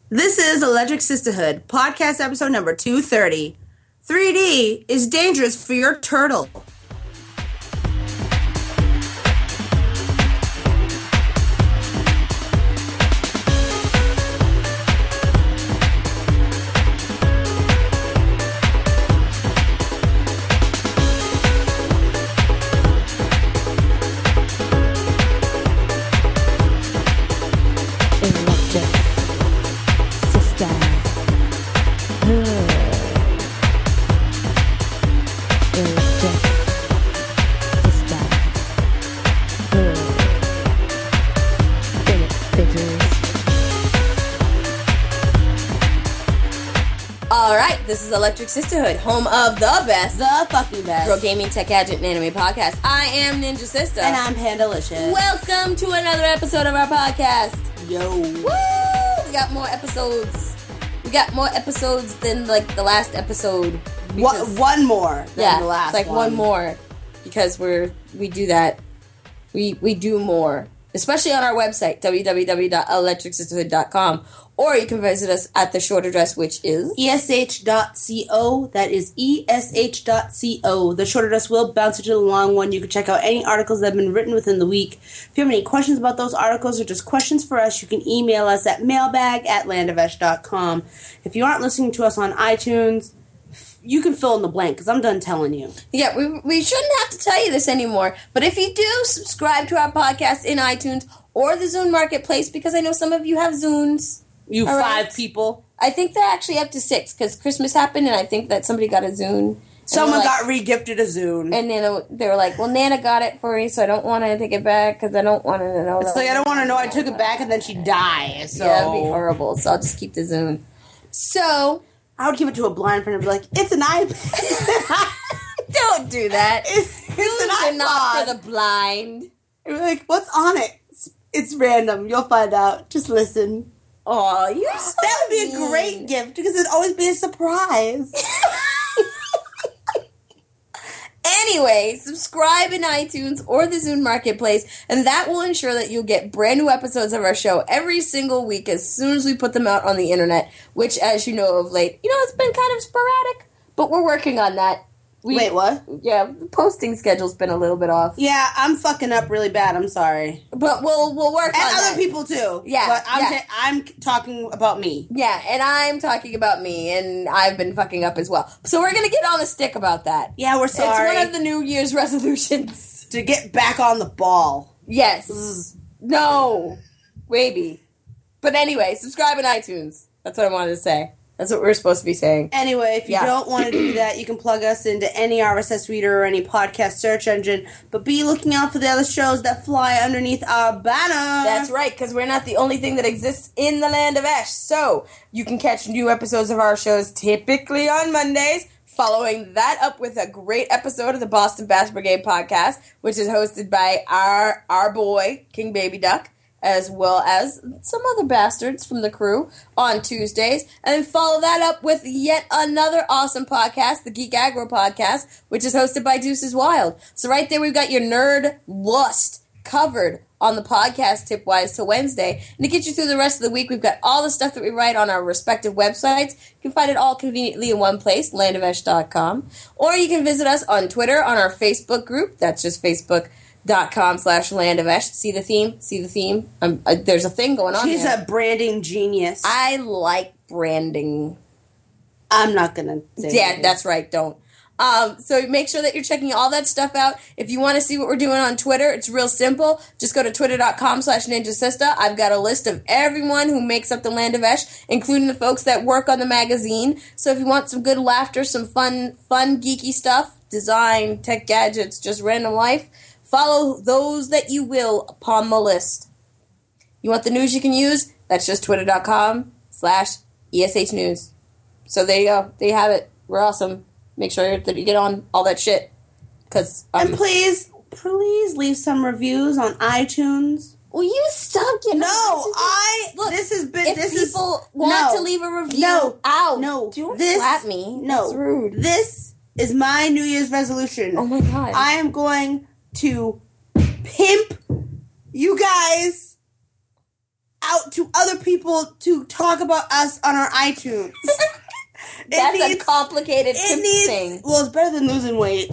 This is Electric Sisterhood, podcast episode number 230. 3D is dangerous for your turtle. This is Electric Sisterhood, home of the best, the fucking best, girl gaming, tech gadget, and anime podcast. I am Ninja Sister. And I'm Pandalicious. Welcome to another episode of our podcast. Yo. Woo! We got more episodes. We got more episodes than, like, the last episode. One more than the last it's like one more. Because we do that. We do more. Especially on our website, www.electricsisterhood.com. Or you can visit us at the short address, which is esh.co. That is esh.co. The short address will bounce you to the long one. You can check out any articles that have been written within the week. If you have any questions about those articles or just questions for us, you can email us at mailbag@landovesh.com. If you aren't listening to us on iTunes, you can fill in the blank, because I'm done telling you. Yeah, we shouldn't have to tell you this anymore. But if you do subscribe to our podcast in iTunes or the Zune Marketplace, because I know some of you have Zunes. You all 5 people. I think they're actually up to 6, because Christmas happened, and I think that somebody got a Zune. Someone got re-gifted a Zune. And then they were like, well, Nana got it for me, so I don't want to take it back, because I don't want to know. It's like, I don't want to know I took it back, and then she died. So. Yeah, that'd be horrible, so I'll just keep the Zune. So I would give it to a blind friend and be like, it's an iPad. Don't do that. It's an iPod. Are not for the blind. You're like, what's on it? It's random. You'll find out. Just listen. Oh, you're so that would be mean. a great gift because it'd always be a surprise. Anyway, subscribe in iTunes or the Zune Marketplace, and that will ensure that you'll get brand new episodes of our show every single week as soon as we put them out on the internet, which, as you know of late, it's been kind of sporadic, but we're working on that. Wait, what? Yeah, the posting schedule's been a little bit off. Yeah, I'm fucking up really bad. I'm sorry. But we'll work on that. And other people, too. Yeah. But I'm talking about me. Yeah, and I'm talking about me, and I've been fucking up as well. So we're going to get on the stick about that. Yeah, we're sorry. It's one of the New Year's resolutions. To get back on the ball. Yes. No. Maybe. But anyway, subscribe in iTunes. That's what I wanted to say. That's what we're supposed to be saying. Anyway, if you don't want to do that, you can plug us into any RSS reader or any podcast search engine. But be looking out for the other shows that fly underneath our banner. That's right, because we're not the only thing that exists in the land of Esh. So, you can catch new episodes of our shows typically on Mondays, following that up with a great episode of the Boston Bass Brigade podcast, which is hosted by our boy, King Baby Duck, as well as some other bastards from the crew on Tuesdays. And then follow that up with yet another awesome podcast, the Geek Aggro podcast, which is hosted by Deuces Wild. So right there we've got your nerd lust covered on the podcast Tipwise to Wednesday. And to get you through the rest of the week, we've got all the stuff that we write on our respective websites. You can find it all conveniently in one place, landovesh.com. Or you can visit us on Twitter on our Facebook group. That's just Facebook.com/landovesh. See the theme? There's a thing going on. She's there. a branding genius. I like branding. I'm not going to say anything. That's right. Don't. So make sure that you're checking all that stuff out. If you want to see what we're doing on Twitter, it's real simple. Just go to twitter.com/ninjasister. I've got a list of everyone who makes up the Land of Esh, including the folks that work on the magazine. So if you want some good laughter, some fun geeky stuff, design, tech gadgets, just random life, follow those that you will upon the list. You want the news you can use? That's just twitter.com/ESHnews. So there you go. There you have it. We're awesome. Make sure that you get on all that shit. And please leave some reviews on iTunes. Will you stop getting Look, this has been... If people want to leave a review... Ow. No. Don't slap me. No. That's rude. This is my New Year's resolution. Oh my God. I am going to pimp you guys out to other people to talk about us on our iTunes. That's a complicated thing. Well, it's better than losing weight.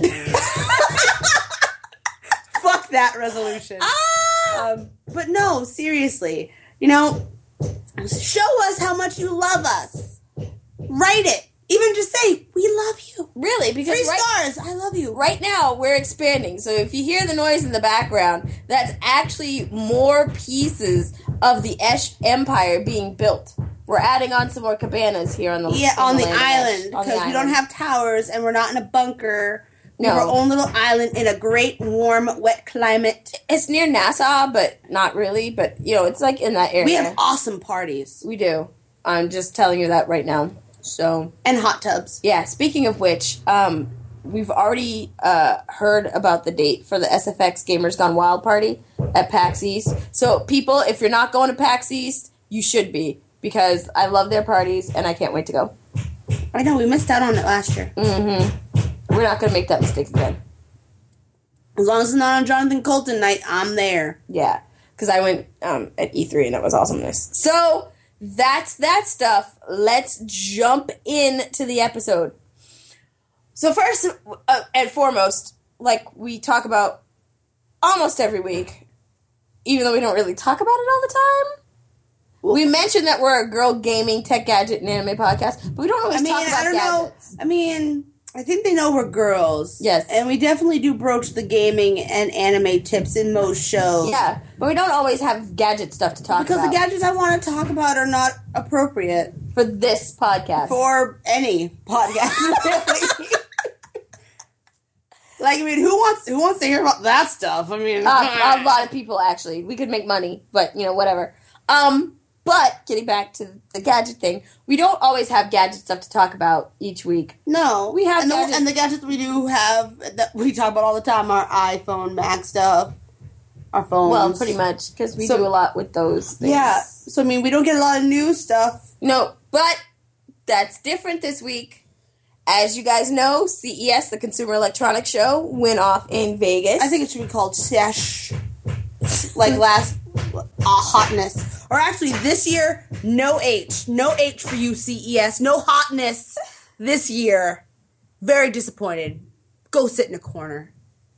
Fuck that resolution. But no, seriously. Show us how much you love us. Write it. Even just say, we love you. Really, because 3 stars, I love you. Right now, we're expanding. So if you hear the noise in the background, that's actually more pieces of the Esh Empire being built. We're adding on some more cabanas here on the island. Because we don't have towers and we're not in a bunker. We have our own little island in a great, warm, wet climate. It's near Nassau, but not really. But, it's like in that area. We have awesome parties. We do. I'm just telling you that right now. So and hot tubs. Yeah, speaking of which, we've already heard about the date for the SFX Gamers Gone Wild party at PAX East. So people, if you're not going to PAX East, you should be, because I love their parties and I can't wait to go. I know, we missed out on it last year. Mm-hmm. We're not going to make that mistake again. As long as it's not on Jonathan Colton night, I'm there. Yeah, because I went at E3 and that was awesomeness. So that's that stuff. Let's jump into the episode. So first and foremost, like we talk about almost every week, even though we don't really talk about it all the time. We mentioned that we're a girl gaming, tech, gadget, and anime podcast, but we don't always talk about gadgets. I think they know we're girls. Yes. And we definitely do broach the gaming and anime tips in most shows. Yeah, but we don't always have gadget stuff to talk about. Because the gadgets I want to talk about are not appropriate. For this podcast. For any podcast, really. Who wants to hear about that stuff? A lot of people, actually. We could make money, but, whatever. But, getting back to the gadget thing, we don't always have gadget stuff to talk about each week. No. We have and the gadgets we do have, that we talk about all the time, our iPhone, Mac stuff, our phones. Well, pretty much, because we do a lot with those things. Yeah. So, we don't get a lot of new stuff. No, but that's different this week. As you guys know, CES, the Consumer Electronics Show, went off in Vegas. I think it should be called SESH. Like last... hotness. Or actually, this year, no H. No H for you, CES. No hotness this year. Very disappointed. Go sit in a corner.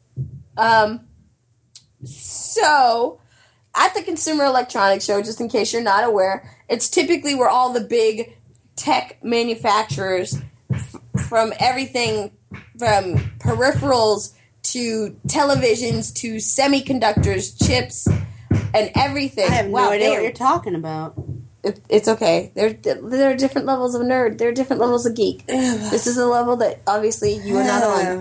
So, at the Consumer Electronics Show, just in case you're not aware, it's typically where all the big tech manufacturers, from everything from peripherals to televisions to semiconductors, chips, and everything. I have no idea what you're talking about. It's okay. There are different levels of nerd. There are different levels of geek. This is a level that obviously you are not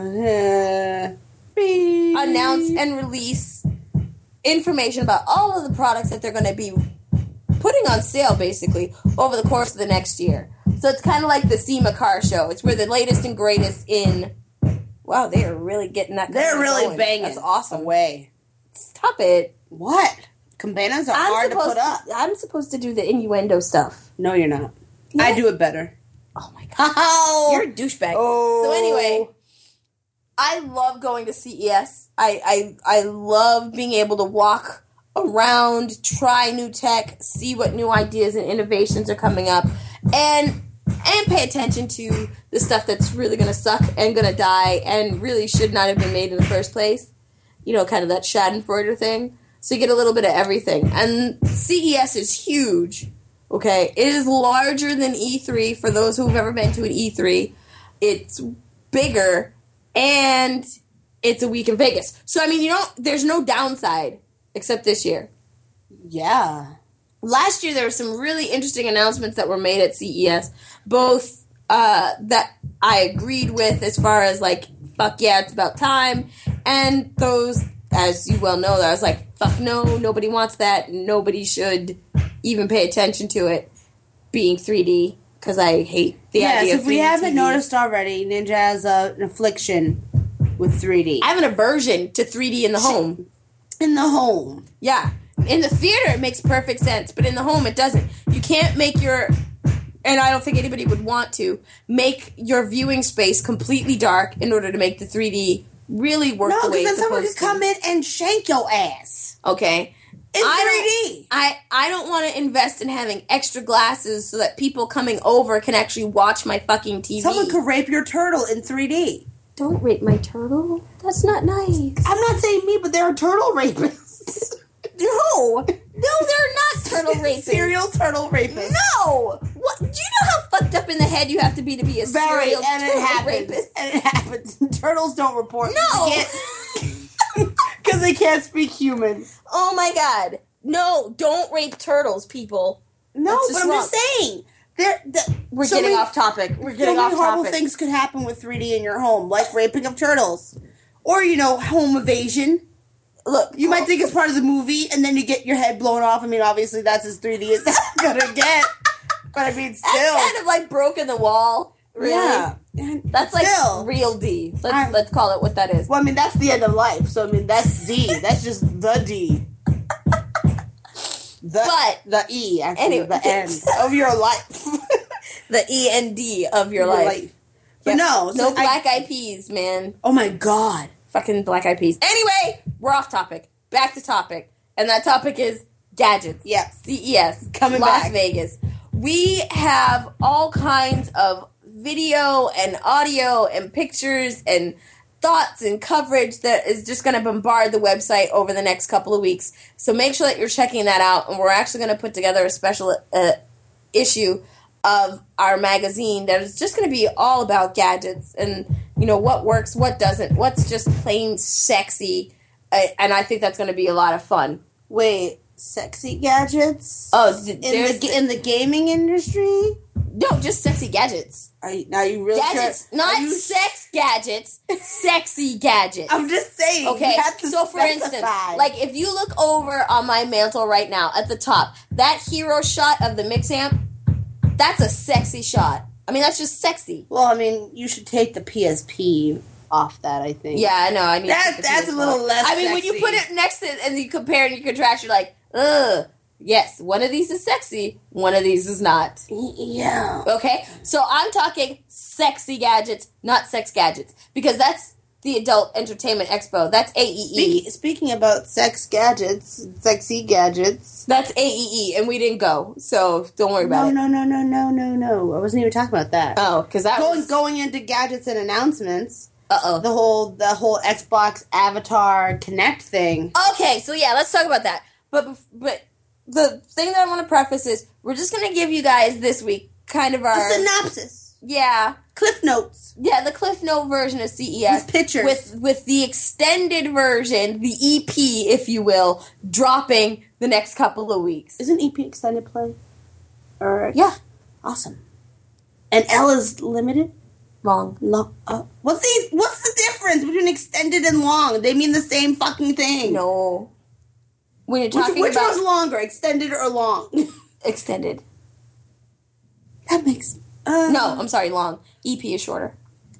on. Announce and release information about all of the products that they're going to be putting on sale, basically, over the course of the next year. So it's kind of like the SEMA car show. It's where the latest and greatest in... Wow, they are really getting that. They're really going. banging. That's awesome. Away. Stop it. What? Cabanas are hard to put up. I'm supposed to do the innuendo stuff. No, you're not. Yeah. I do it better. Oh my god. Oh. You're a douchebag. Oh. So anyway, I love going to CES. I love being able to walk around, try new tech, see what new ideas and innovations are coming up, and pay attention to the stuff that's really going to suck and going to die and really should not have been made in the first place. Kind of that Schadenfreude thing. So you get a little bit of everything. And CES is huge, okay? It is larger than E3 for those who've ever been to an E3. It's bigger, and it's a week in Vegas. So, there's no downside except this year. Yeah. Last year, there were some really interesting announcements that were made at CES, both that I agreed with as far as, fuck yeah, it's about time, and those, as you well know, that I was like, fuck no, nobody wants that, nobody should even pay attention to it being 3D, because I hate the idea of 3D. If we haven't noticed already, Ninja has an affliction with 3D. I have an aversion to 3D in the home. In the home. Yeah. In the theater, it makes perfect sense, but in the home, it doesn't. You can't make and I don't think anybody would want to, make your viewing space completely dark in order to make the 3D really work the way it's supposed to. No, because then someone could come in and shank your ass. Okay. in 3D. I don't want to invest in having extra glasses so that people coming over can actually watch my fucking TV. Someone could rape your turtle in 3D. Don't rape my turtle. That's not nice. I'm not saying me, but there are turtle rapists. No, they're not turtle rapists. Serial turtle rapists. No. What? Do you know how fucked up in the head you have to be a serial turtle rapist? And it happens. Turtles don't report. No. Because they can't speak human. Oh my god. No, don't rape turtles, people. No, That's but just I'm wrong. just saying. We're getting off topic. We're getting off many horrible topic. things could happen with 3D in your home, like raping of turtles. Or, home evasion. Look, You might think it's part of the movie, and then you get your head blown off. I mean, obviously, that's as 3D as that's gonna get. But I mean, still. that's kind of like broken the wall. Really? Yeah. That's like Still. real D. Let's call it what that is. Well, I mean, that's the end of life. So, I mean, that's D. That's just the D. The E, actually, anyway. the end of your life. The E&D of your life. But Yeah. no. No so Black Eyed Peas, man. Oh, my God. Fucking Black Eyed Peas. Anyway, we're off topic. Back to topic. And that topic is gadgets. Yeah. CES. Coming Las back. Vegas. We have all kinds of video and audio and pictures and thoughts and coverage that is just going to bombard the website over the next couple of weeks. So make sure that you're checking that out. And we're actually going to put together a special issue of our magazine that is just going to be all about gadgets and, what works, what doesn't, what's just plain sexy. And I think that's going to be a lot of fun. Wait, sexy gadgets? Oh, in the gaming industry? No, just sexy gadgets. Are you really Gadgets, sure? not sex gadgets, sexy gadgets. I'm just saying. Okay, You have to so for instance, specify. like if you look over on my mantle right now at the top, that hero shot of the mix amp, that's a sexy shot. I mean, that's just sexy. Well, I mean, you should take the PSP off that, I think. Yeah, I know. I need That's a little less I mean, when you sexy. put it next to it and you compare and you contrast, you're like, ugh. Yes, one of these is sexy, one of these is not. Yeah. Okay? So I'm talking sexy gadgets, not sex gadgets. Because that's the Adult Entertainment Expo. That's AEE. Speaking about sexy gadgets. That's AEE, and we didn't go. So don't worry about it. No. I wasn't even talking about that. Oh, because that was... Going into gadgets and announcements. Uh-oh. The whole Xbox Avatar Connect thing. Okay, so yeah, let's talk about that. But the thing that I want to preface is we're just going to give you guys this week kind of our... A synopsis. Yeah. Cliff Notes. Yeah, the Cliff Note version of CES. With pictures. With the extended version, the EP, if you will, dropping the next couple of weeks. Isn't EP extended play? Or Yeah. Awesome. And L is limited? Long. What's the difference between extended and long? They mean the same fucking thing. No. When you're talking Which about... one's longer, extended or long? Extended. That makes... No, I'm sorry, long. EP is shorter.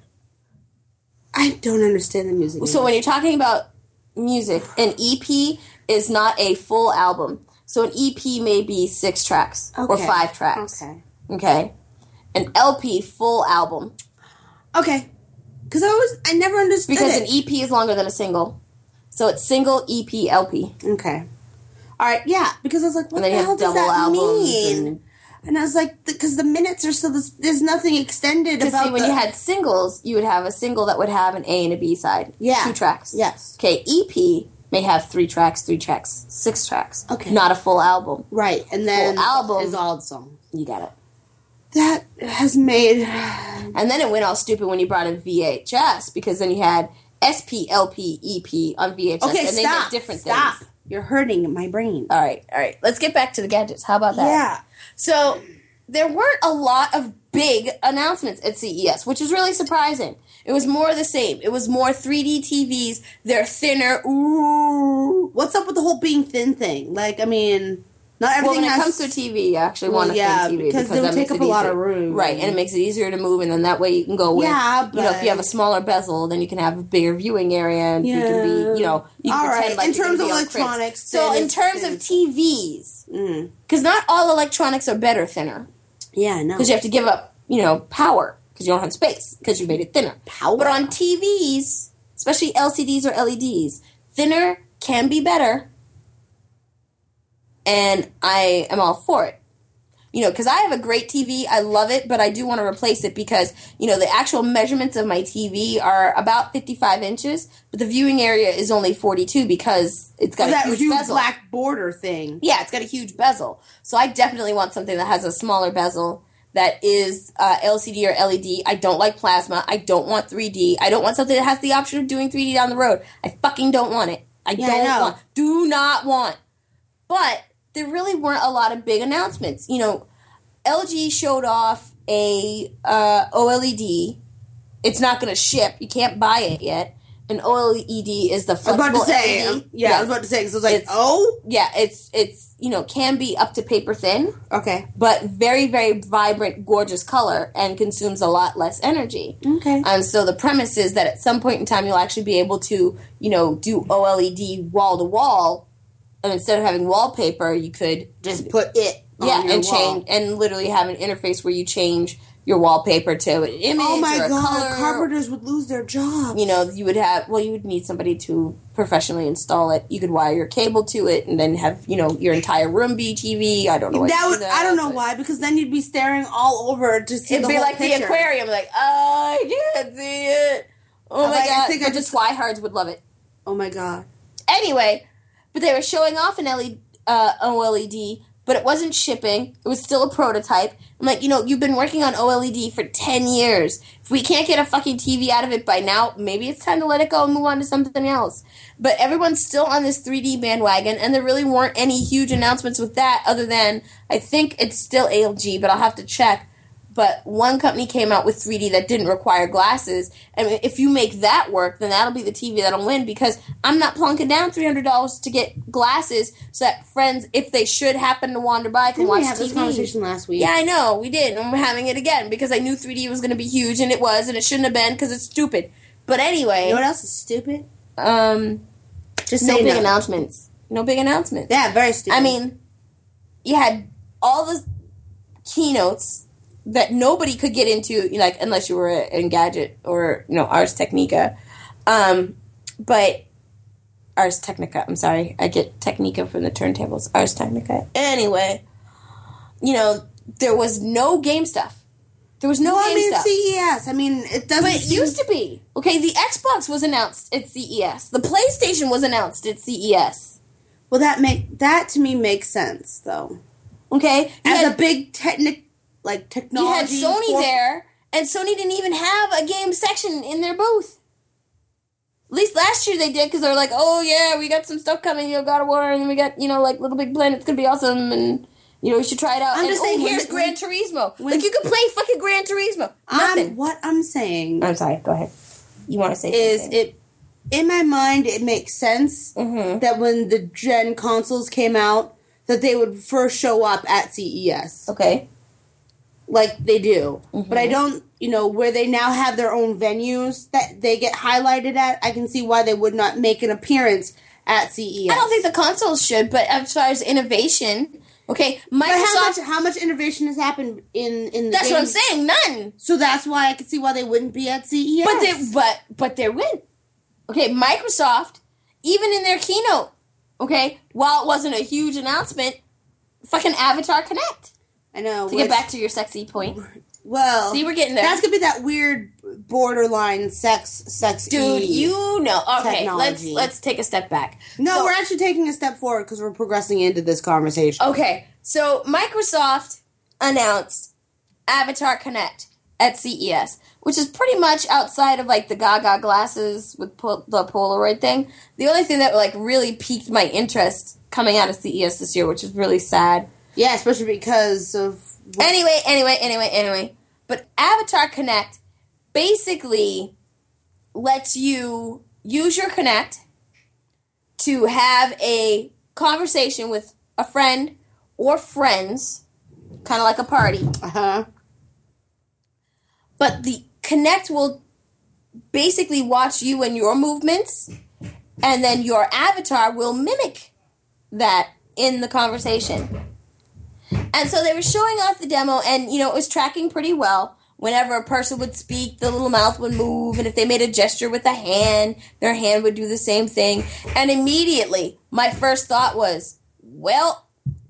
I don't understand the music. So when you're talking about music, an EP is not a full album. So an EP may be 6 tracks or 5 tracks. Okay. An LP, full album. Okay. Because I never understood Because it. an EP is longer than a single. So it's single, EP, LP. Okay. All right, yeah. Because I was like, what And then the you hell have does double that albums mean? And I was like, because the minutes are still... There's nothing extended Because about see, when you had singles, you would have a single that would have an A and a B side. Yeah. 2 tracks. Yes. Okay, EP may have 3 tracks, 3 tracks, 6 tracks. Okay. Not a full album. Right, and then... Full album. is all the songs. You got it. That has made... And then it went all stupid when you brought in VHS, because then you had SP, LP, EP on VHS. Okay, and they stop. did different Stop. things. You're hurting my brain. All right. Let's get back to the gadgets. How about that? Yeah. So, there weren't a lot of big announcements at CES, which is really surprising. It was more of the same. It was more 3D TVs. They're thinner. Ooh. What's up with the whole being thin thing? Like, I mean, not Well, everything when it has... comes to TV, you actually want a yeah, thin TV. because they would that take makes up it a lot easier. of room. Right, and it makes it easier to move, and then that way you can go with... Yeah, You know, if you have a but- smaller bezel, then you can have a bigger viewing area, and you can be, you know... You can All pretend right, like in you're terms gonna of be on cribs. electronics, So, then in it's terms thin. of TVs... Because not all electronics are better thinner. Yeah, I know. Because you have to give up, you know, power. Because you don't have space. Because you made it thinner. Power. But on TVs, especially LCDs or LEDs, thinner can be better. and I am all for it. You know, because I have a great TV, I love it, but I do want to replace it because, you know, the actual measurements of my TV are about 55 inches, but the viewing area is only 42 because it's got a huge bezel. Black border thing. Yeah, it's got a huge bezel. So I definitely want something that has a smaller bezel that is LCD or LED. I don't like plasma. I don't want 3D. I don't want something that has the option of doing 3D down the road. I fucking don't want it. Do not want. But there really weren't a lot of big announcements. You know, LG showed off a OLED. It's not going to ship. You can't buy it yet. An OLED is the flexible LED. I was about to say, because I was like, Yeah, it's you know, can be up to paper thin. Okay. But very, very vibrant, gorgeous color and consumes a lot less energy. Okay. And so the premise is that at some point in time you'll actually be able to, you know, do OLED wall to wall. And instead of having wallpaper, you could just put it on your and wall. change and literally have an interface where you change your wallpaper to an image oh my or a God, color. carpenters would lose their jobs. You know, you would need somebody to professionally install it. You could wire your cable to it and then have, you know, your entire room be TV. I don't know I don't know why, because then you'd be staring all over to see the whole It'd be like picture. the aquarium, like, oh, I can't see it. Oh my God. I think the tryhards would love it. Oh my God. Anyway, but they were showing off an OLED, but it wasn't shipping. It was still a prototype. I'm like, you know, you've been working on OLED for 10 years. If we can't get a fucking TV out of it by now, maybe it's time to let it go and move on to something else. But everyone's still on this 3D bandwagon, and there really weren't any huge announcements with that other than, I think it's still LG, but I'll have to check. But one company came out with 3D that didn't require glasses. And if you make that work, then that'll be the TV that'll win, because I'm not plunking down $300 to get glasses so that friends, if they should happen to wander by, can watch TV. We had this conversation last week. Yeah, I know. We did. And we're having it again because I knew 3D was going to be huge, and it was, and it shouldn't have been because it's stupid. But anyway. You know what else is stupid? Just no big announcements. No big announcements. Yeah, very stupid. I mean, you had all the keynotes that nobody could get into, like, unless you were in Gadget or, you know, Ars Technica. But Ars Technica, I'm sorry. I get Technica from the turntables. Ars Technica. Anyway, you know, there was no game stuff. There was no game stuff. CES. I mean, it doesn't. But it used to be. Okay, the Xbox was announced at CES. The PlayStation was announced at CES. Well, that to me makes sense, though. Okay, as a big technology. You had Sony there, and Sony didn't even have a game section in their booth. At least last year they did, because they were like, oh yeah, we got some stuff coming, you know, God of War, and we got, you know, like Little Big Planet, it's gonna be awesome, and, you know, you should try it out. I'm just saying, here's Gran Turismo. Like, you could play fucking Gran Turismo. Nothing. What I'm saying... I'm sorry, go ahead. You want to say something? In my mind, it makes sense that when the gen consoles came out, that they would first show up at CES. Okay. Like they do. But I don't, you know, where they now have their own venues that they get highlighted at, I can see why they would not make an appearance at CES. I don't think the consoles should, but as far as innovation, okay, Microsoft... But how much innovation has happened in the That's game? what I'm saying, none. So that's why I can see why they wouldn't be at CES. But they win. Okay, Microsoft, even in their keynote, okay, while it wasn't a huge announcement, fucking Avatar Connect. I know. To get back to your sexy point. Well, see, we're getting there. That's gonna be that weird borderline sex. Dude, you know. Okay, technology. let's take a step back. No, we're actually taking a step forward because we're progressing into this conversation. Okay, so Microsoft announced Avatar Connect at CES, which is pretty much outside of like the Gaga glasses with the Polaroid thing. The only thing that like really piqued my interest coming out of CES this year, which is really sad. Yeah, especially because of... Anyway. But Avatar Connect basically lets you use your Connect to have a conversation with a friend or friends, kind of like a party. Uh-huh. But the Connect will basically watch you and your movements, and then your avatar will mimic that in the conversation. And so they were showing off the demo, and, you know, it was tracking pretty well. Whenever a person would speak, the little mouth would move, and if they made a gesture with a hand, their hand would do the same thing. And immediately, my first thought was, well,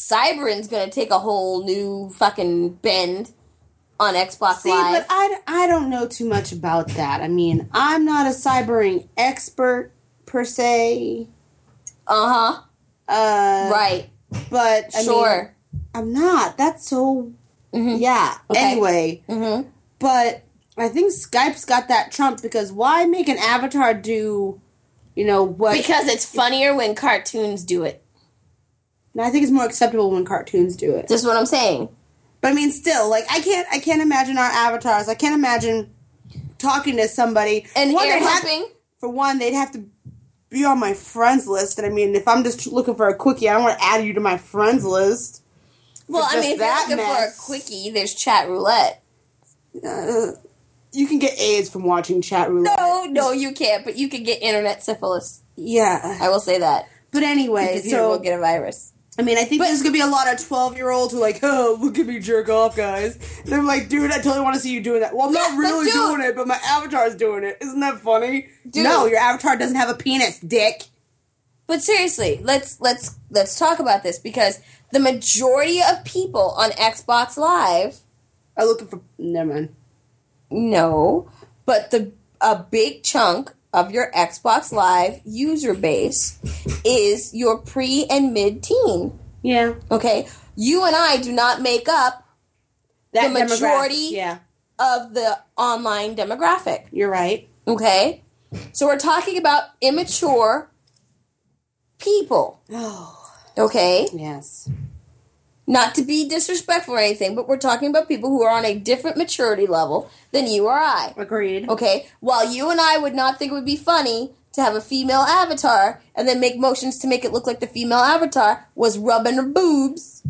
Cyberin's gonna take a whole new fucking bend on Xbox See, Live. but I don't know too much about that. I mean, I'm not a cybering expert per se. Uh-huh. Right. But I Sure. mean, I'm not. That's so. Yeah. Okay. Anyway, but I think Skype's got that trump because why make an avatar do, what? Because it's funnier when cartoons do it. And I think it's more acceptable when cartoons do it. That's what I'm saying. But I mean, still, like I can't imagine our avatars. I can't imagine talking to somebody. And One, air they'd have- humping. For one, they'd have to be on my friends list. And I mean, if I'm just looking for a quickie, I don't want to add you to my friends list. Well, I just mean, if you're that looking for a mess. quickie, there's chat roulette. You can get AIDS from watching chat roulette. No, you can't. But you can get internet syphilis. Yeah. I will say that. But anyway, Your computer will get a virus. I mean, I think there's going to be a lot of 12-year-olds who are like, oh, look at me jerk off, guys. And I'm like, dude, I totally want to see you doing that. Well, I'm not really dude. doing it, but my avatar's doing it. Isn't that funny? Dude. No, your avatar doesn't have a penis, dick. But seriously, let's talk about this because the majority of people on Xbox Live, I'm looking for... Never mind. no, but a big chunk of your Xbox Live user base is your pre and mid-teen. Yeah. Okay? You and I do not make up That the majority demographic, of the online demographic. You're right. Okay? So we're talking about immature people. Oh, Okay? yes. Not to be disrespectful or anything, but we're talking about people who are on a different maturity level than you or I. Agreed. Okay? While you and I would not think it would be funny to have a female avatar and then make motions to make it look like the female avatar was rubbing her boobs.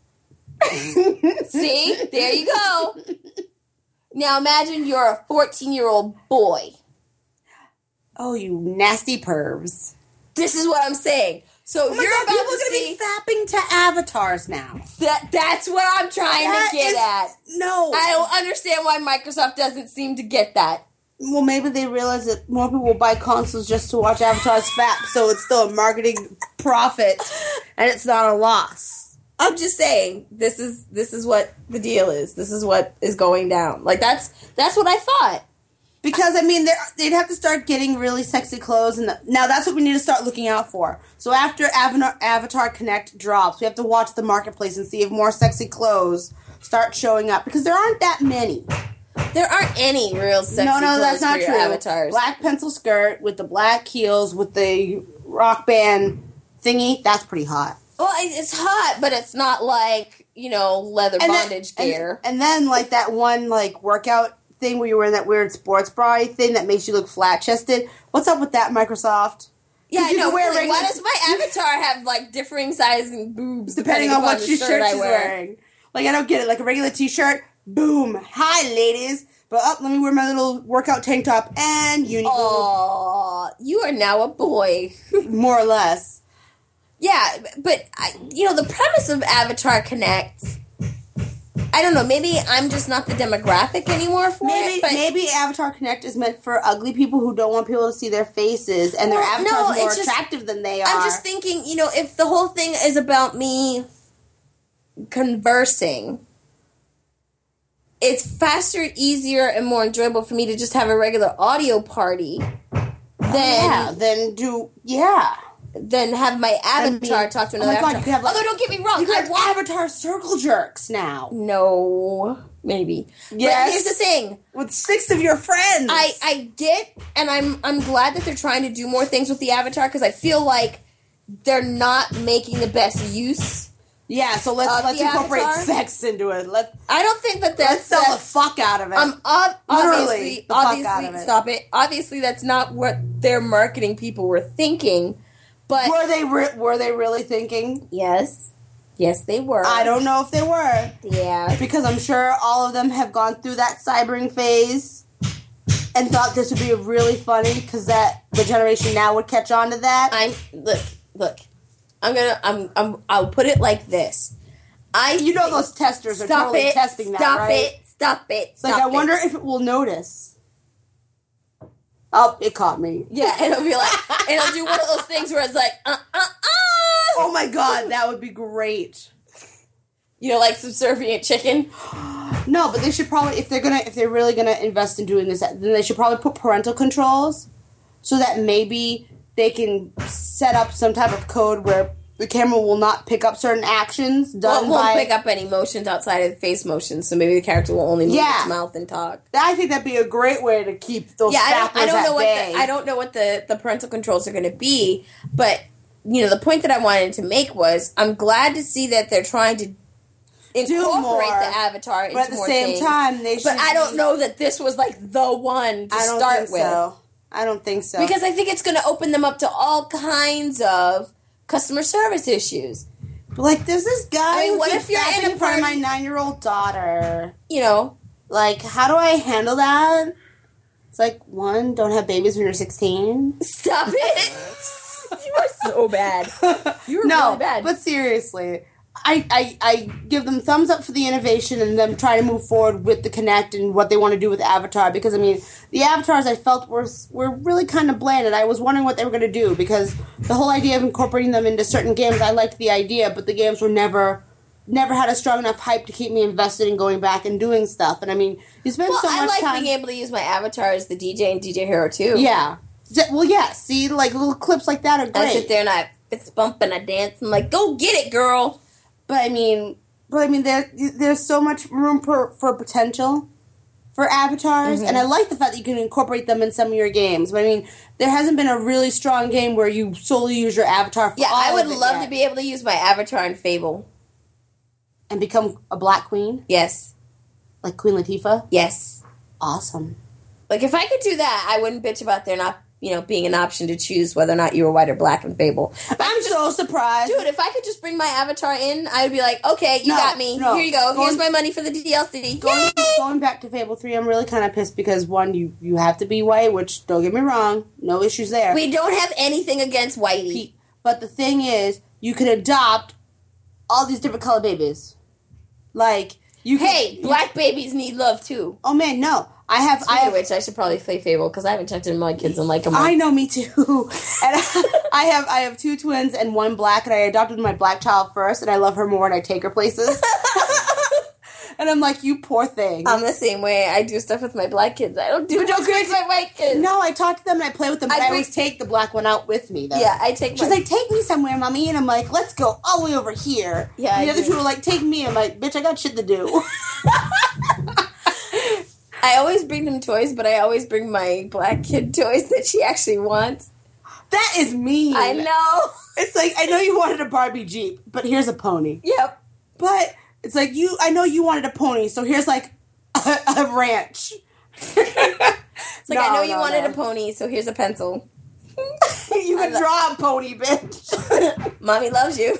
See? There you go. Now imagine you're a 14-year-old boy. Oh, you nasty pervs. This is what I'm saying. So Oh my you're God, about people to are see going to be fapping to avatars now. that's what I'm trying That to get is- at. No. I don't understand why Microsoft doesn't seem to get that. Well, maybe they realize that more people will buy consoles just to watch avatars fap, so it's still a marketing profit, and it's not a loss. I'm just saying this is what the deal is. This is what is going down. Like that's what I thought. Because, I mean, they'd have to start getting really sexy clothes, and now that's what we need to start looking out for. So after Avatar Connect drops, we have to watch the marketplace and see if more sexy clothes start showing up, because there aren't that many. There aren't any real sexy No, clothes that's not for your true. avatars. Black pencil skirt with the black heels with the rock band thingy, that's pretty hot. Well, it's hot, but it's not like, leather bondage gear. And then, like, that one, like, workout thing where you're wearing that weird sports bra thing that makes you look flat-chested. What's up with that, Microsoft? Yeah, I you know. can wear Really, why regular- does my avatar have, like, differing sizing boobs Depending on what the shirt I she's wear? wearing. Like, I don't get it. Like, a regular t-shirt, boom. Hi, ladies. But, let me wear my little workout tank top and uni boob. Aw, you are now a boy. More or less. Yeah, but, the premise of Avatar Connect, I don't know, maybe I'm just not the demographic anymore for it, but... Maybe Avatar Connect is meant for ugly people who don't want people to see their faces, and their Well, avatars no, are more it's just- attractive than they are. I'm just thinking, if the whole thing is about me conversing, it's faster, easier, and more enjoyable for me to just have a regular audio party than have my avatar talk to another oh my God, avatar. you could have, like- Although, don't get me wrong, You I got want... Avatar circle jerks now. No, maybe. Yes. But here's the thing. With 6 of your friends. I get, and I'm glad that they're trying to do more things with the avatar, because I feel like they're not making the best use. Yeah, so let's the incorporate avatar? sex into it. I don't think that Let's that's... sell the fuck out of it. Obviously, the fuck out of it. stop it. Obviously, that's not what their marketing people were thinking. But Were they really thinking? yes, they were. I don't know if they were. Yeah, Because I'm sure all of them have gone through that cybering phase and thought this would be really funny because that the generation now would catch on to that. look. I'll put it like this. You know those testers are totally testing that, right? Stop it. It's like, I wonder if it will notice. Oh, it caught me. Yeah, it'll be like, it'll do one of those things where it's like, Oh my God, that would be great. You know, like subservient chicken. No, but they should probably, if they're really gonna invest in doing this, then they should probably put parental controls so that maybe they can set up some type of code where the camera will not pick up certain actions done It won't pick up any motions outside of the face motions, so maybe the character will only move its mouth and talk. I think that'd be a great way to keep those I I don't know what the parental controls are going to be, but you know, the point that I wanted to make was I'm glad to see that they're trying to incorporate the Avatar into more things. But at the same time, they should. But I don't know that this was like the one to start with. I don't think so. Because I think it's going to open them up to all kinds of customer service issues. Like, there's this guy what if you're in front of my 9-year-old daughter? You know. Like, how do I handle that? It's like, one, don't have babies when you're 16. Stop it! You are so bad. You were really bad. But seriously, I give them thumbs up for the innovation and them trying to move forward with the Kinect and what they want to do with Avatar. Because, I mean, the Avatars I felt were really kind of bland, and I was wondering what they were going to do. Because the whole idea of incorporating them into certain games, I liked the idea, but the games were never had a strong enough hype to keep me invested in going back and doing stuff. And, I mean, you spend so much time... I like being able to use my Avatar as the DJ and DJ Hero, too. Yeah. Well, yeah, see, like, little clips like that are great. I sit there and I fist bump and I dance. I'm like, go get it, girl! But I mean, there's so much room for potential for avatars, and I like the fact that you can incorporate them in some of your games. But I mean, there hasn't been a really strong game where you solely use your avatar for all I would of it love yet. to be able to use my avatar in Fable. And become a black queen? Yes. Like Queen Latifah? Yes. Awesome. Like, if I could do that, I wouldn't bitch about there not, being an option to choose whether or not you were white or black in Fable. I'm so surprised. Dude, if I could just bring my avatar in, I would be like, okay, you got me. Here you go. Here's my money for the DLC. Going back to Fable 3, I'm really kind of pissed because, one, you have to be white, which, don't get me wrong, no issues there. We don't have anything against whitey. But the thing is, you can adopt all these different color babies. Like, black babies need love, too. Oh, man, no. I have I should probably play Fable because I haven't checked in my kids in like a month. I know, me too. And I have 2 twins and 1 black, and I adopted my black child first, and I love her more, and I take her places. And I'm like, you poor thing. I'm the same way. I do stuff with my black kids. I don't do no good with my white kids. No, I talk to them and I play with them, but I always take the black one out with me, though. Yeah, I take. She's like, take me somewhere, mommy, and I'm like, let's go all the way over here. Yeah, and the other 2 are like, take me. I'm like, bitch, I got shit to do. I always bring them toys, but I always bring my black kid toys that she actually wants. That is mean. I know. It's like, I know you wanted a Barbie Jeep, but here's a pony. Yep. But it's like, I know you wanted a pony, so here's like a ranch. It's like, I know you wanted a pony, so here's a pencil. You can draw a pony, bitch. Mommy loves you.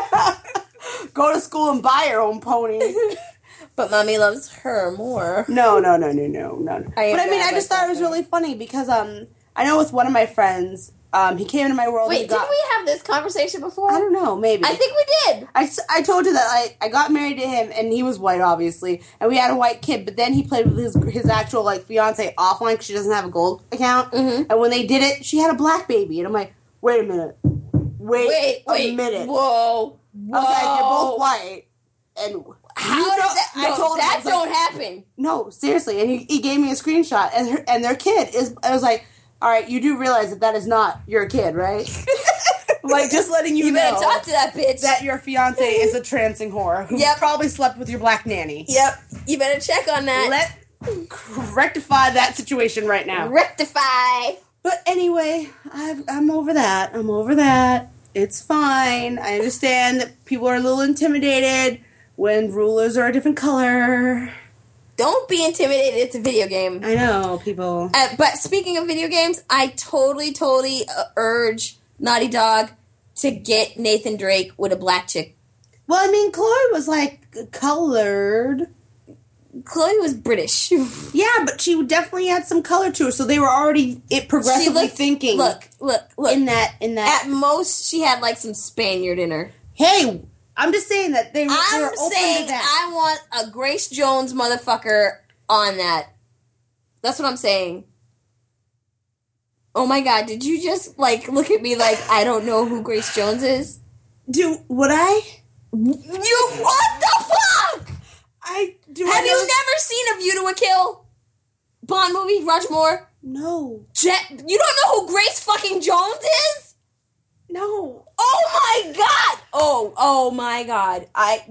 Go to school and buy your own pony. But mommy loves her more. No. But I mean, I just thought it was really funny because I know with one of my friends, he came into my world. Wait, didn't we have this conversation before? I don't know, maybe. I think we did. I told you that I got married to him, and he was white, obviously, and we had a white kid. But then he played with his actual fiance offline because she doesn't have a gold account. Mm-hmm. And when they did it, she had a black baby, and I'm like, wait a minute, wait a minute, whoa. I was like, you're both white, and. That don't happen. No, seriously. And he gave me a screenshot, and their kid is. I was like, all right, you do realize that is not your kid, right? Like, just letting you know. You better talk to that bitch. That your fiance is a trancing whore who probably slept with your black nanny. Yep. You better check on that. Rectify that situation right now. Rectify. But anyway, I'm over that. It's fine. I understand that people are a little intimidated when rulers are a different color. Don't be intimidated. It's a video game. I know, people. But speaking of video games, I totally urge Naughty Dog to get Nathan Drake with a black chick. Well, I mean, Chloe was, colored. Chloe was British. Yeah, but she definitely had some color to her, so they were already progressively thinking. Look. In that. At most, she had, some Spaniard in her. Hey, I'm just saying that they were open to that. I want a Grace Jones motherfucker on that. That's what I'm saying. Oh my god, did you just, look at me like I don't know who Grace Jones is? Would I? What the Have you never seen A View to a Kill? Bond movie, Roger Moore? No. You don't know who Grace fucking Jones is? No. Oh my god! Oh my god!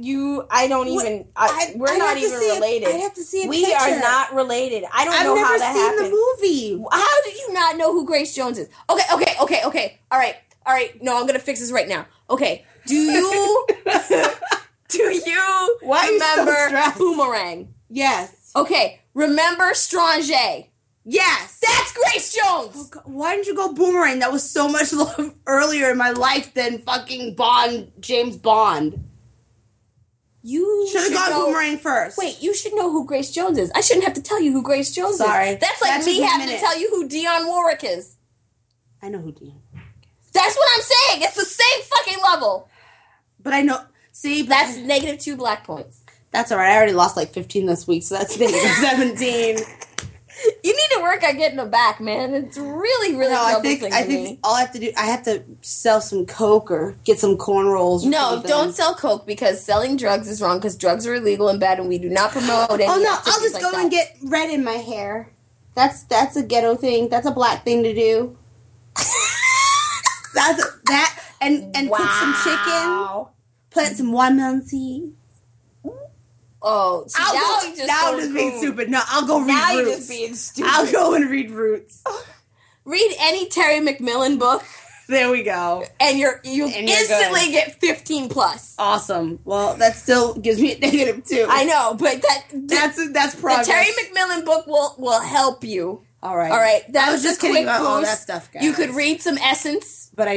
We're not even related. I have to see it. We are not related. I don't know how that happened. I've never seen the movie. How do you not know who Grace Jones is? Okay. All right. No, I'm gonna fix this right now. Okay. Do you remember Boomerang? Yes. Okay. Remember Stranger? Yes. That's Grace Jones. Oh, God. Why didn't you go Boomerang? That was so much earlier in my life than fucking James Bond. You should have gone Boomerang first. Wait, you should know who Grace Jones is. I shouldn't have to tell you who Grace Jones is. That's like me having to tell you who Dionne Warwick is. I know who Dionne. That's what I'm saying. It's the same fucking level. But I know. See, that's -2 black points. That's alright. I already lost like 15 this week, so that's -17. You need to work on getting them back, man. It's really, really troublesome. I think all I have to do, I have to sell some coke or get some corn rolls. No, don't sell coke because selling drugs is wrong because drugs are illegal and bad, and we do not promote any. Oh no, I'll just go and get red in my hair. That's a ghetto thing. That's a black thing to do. And cook some chicken, plant some watermelon seeds. Oh, see, now I'm just being stupid. No, I'll go read Roots. Now you're just being stupid. I'll go and read Roots. Read any Terry McMillan book. There we go. And you instantly get 15 plus. Awesome. Well, that still gives me a -2. I know, but that's progress. The Terry McMillan book will help you. All right. That I was just kidding about all that stuff, guys. You could read some Essence, but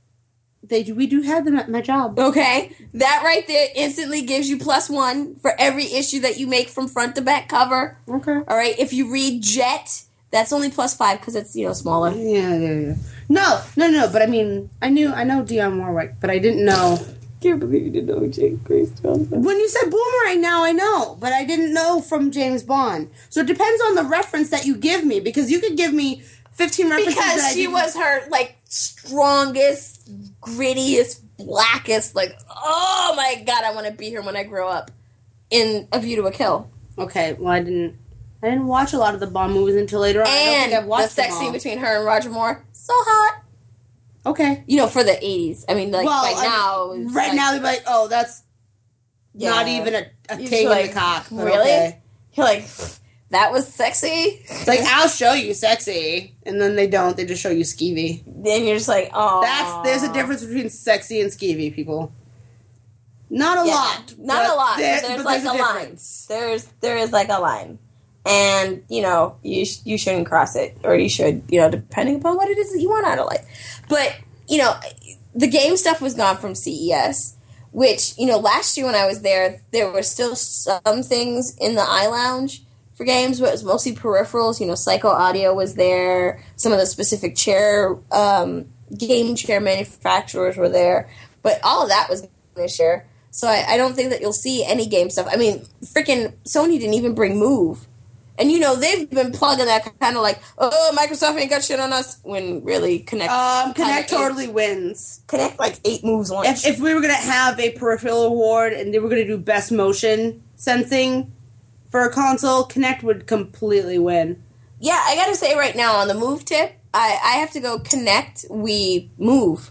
we do have them at my job. Okay. That right there instantly gives you +1 for every issue that you make from front to back cover. Okay. All right. If you read Jet, that's only +5 because it's, smaller. Yeah. No. But I mean, I know Dionne Warwick, but I didn't know. I can't believe you didn't know who Grace Jones was. When you said Boomerang, now I know, but I didn't know from James Bond. So it depends on the reference that you give me, because you could give me 15 references. Because she was her, strongest, grittiest, blackest, oh my god, I want to be her when I grow up, in A View to a Kill. Okay, well, I didn't watch a lot of the Bond movies until later on. And I don't think I've watched the sex scene between her and Roger Moore, so hot. Okay. For the 80s. I mean, now. Right now, they're like, oh, that's not even a king in the cock. Really? Okay. You're like, that was sexy? It's like, I'll show you sexy. And then they don't. They just show you skeevy. Then you're just like, oh. There's a difference between sexy and skeevy, people. Not a lot. Not a lot. There's a line. There is a line. And, you shouldn't cross it. Or you should, depending upon what it is that you want out of life. But, the game stuff was gone from CES, which, last year when I was there were still some things in the iLounge for games, but it was mostly peripherals. Psycho Audio was there. Some of the specific game chair manufacturers were there. But all of that was this year. So I don't think that you'll see any game stuff. I mean, freaking Sony didn't even bring Move. And, they've been plugging that kind of Microsoft ain't got shit on us, when really Kinect... Kinect totally wins. Kinect, 8 moves once. If we were going to have a peripheral award and they were going to do best motion sensing for a console, Kinect would completely win. Yeah, I gotta say right now, on the Move tip, I have to go Kinect, Wii, Move.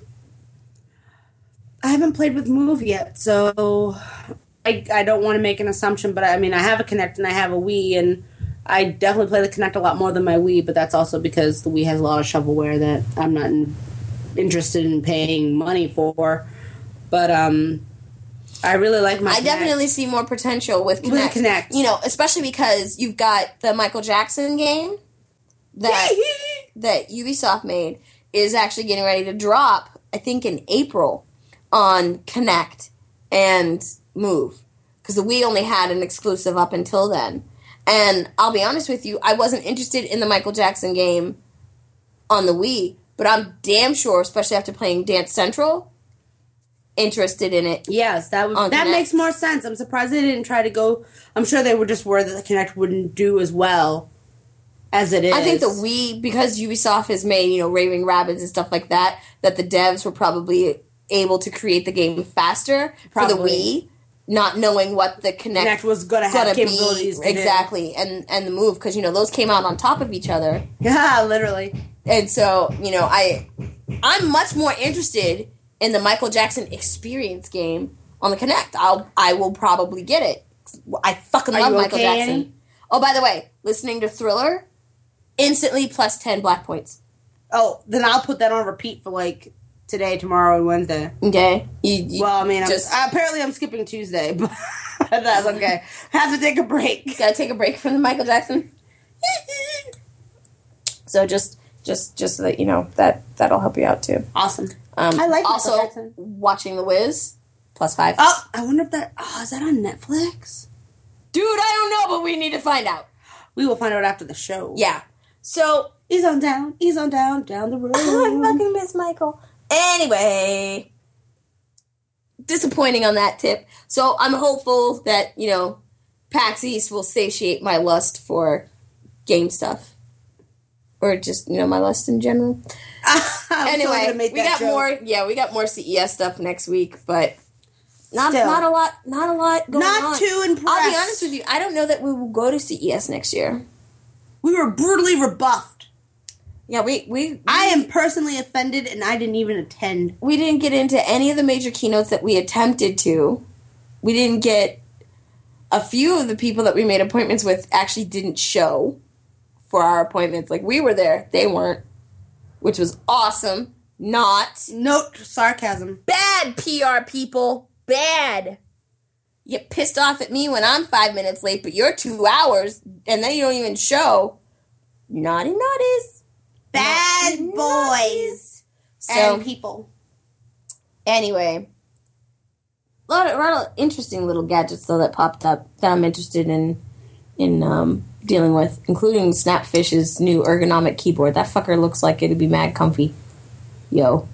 I haven't played with Move yet, so I don't want to make an assumption, but I mean, I have a Kinect and I have a Wii, and I definitely play the Kinect a lot more than my Wii, but that's also because the Wii has a lot of shovelware that I'm not interested in paying money for. But I really like my Kinect. I definitely see more potential with Kinect. Especially because you've got the Michael Jackson game that Ubisoft made is actually getting ready to drop, I think in April, on Kinect and Move. Because the Wii only had an exclusive up until then. And I'll be honest with you, I wasn't interested in the Michael Jackson game on the Wii, but I'm damn sure, especially after playing Dance Central, interested in it. Yes, that makes more sense. I'm surprised they didn't try to go... I'm sure they were just worried that the Kinect wouldn't do as well as it is. I think the Wii, because Ubisoft has made, Raving Rabbids and stuff like that the devs were probably able to create the game faster for the Wii. not knowing what the Kinect was gonna have capabilities. Exactly, and the Move, because, those came out on top of each other. Yeah, literally. And so, I'm much more interested in the Michael Jackson Experience game on the Kinect. I will probably get it. I fucking love Michael Jackson. Annie? Oh, by the way, listening to Thriller, instantly plus 10 black points. Oh, then I'll put that on repeat for, today, tomorrow, and Wednesday. Okay. Apparently I'm skipping Tuesday, but that's okay. I have to take a break. Gotta take a break from the Michael Jackson. So just so that you know, that'll help you out too. Awesome. I like also Michael Jackson. Watching The Wiz, plus 5. Oh, I wonder if is that on Netflix? Dude, I don't know, but we need to find out. We will find out after the show. Yeah. So ease on down the road. I fucking miss Michael. Anyway, disappointing on that tip. So I'm hopeful that, PAX East will satiate my lust for game stuff. Or just, my lust in general. Anyway, we got more CES stuff next week, but not a lot going on. Not too impressed. I'll be honest with you, I don't know that we will go to CES next year. We were brutally rebuffed. Yeah, we I am personally offended, and I didn't even attend. We didn't get into any of the major keynotes that we attempted to. We didn't get... A few of the people that we made appointments with actually didn't show for our appointments. We were there. They weren't. Which was awesome. Not. Note sarcasm. Bad PR, people. Bad. You get pissed off at me when I'm 5 minutes late, but you're 2 hours, and then you don't even show. Naughty naughties. Bad boys. And people. Anyway. A lot of interesting little gadgets, though, that popped up that I'm interested in dealing with, including Snapfish's new ergonomic keyboard. That fucker looks like it'd be mad comfy. Yo.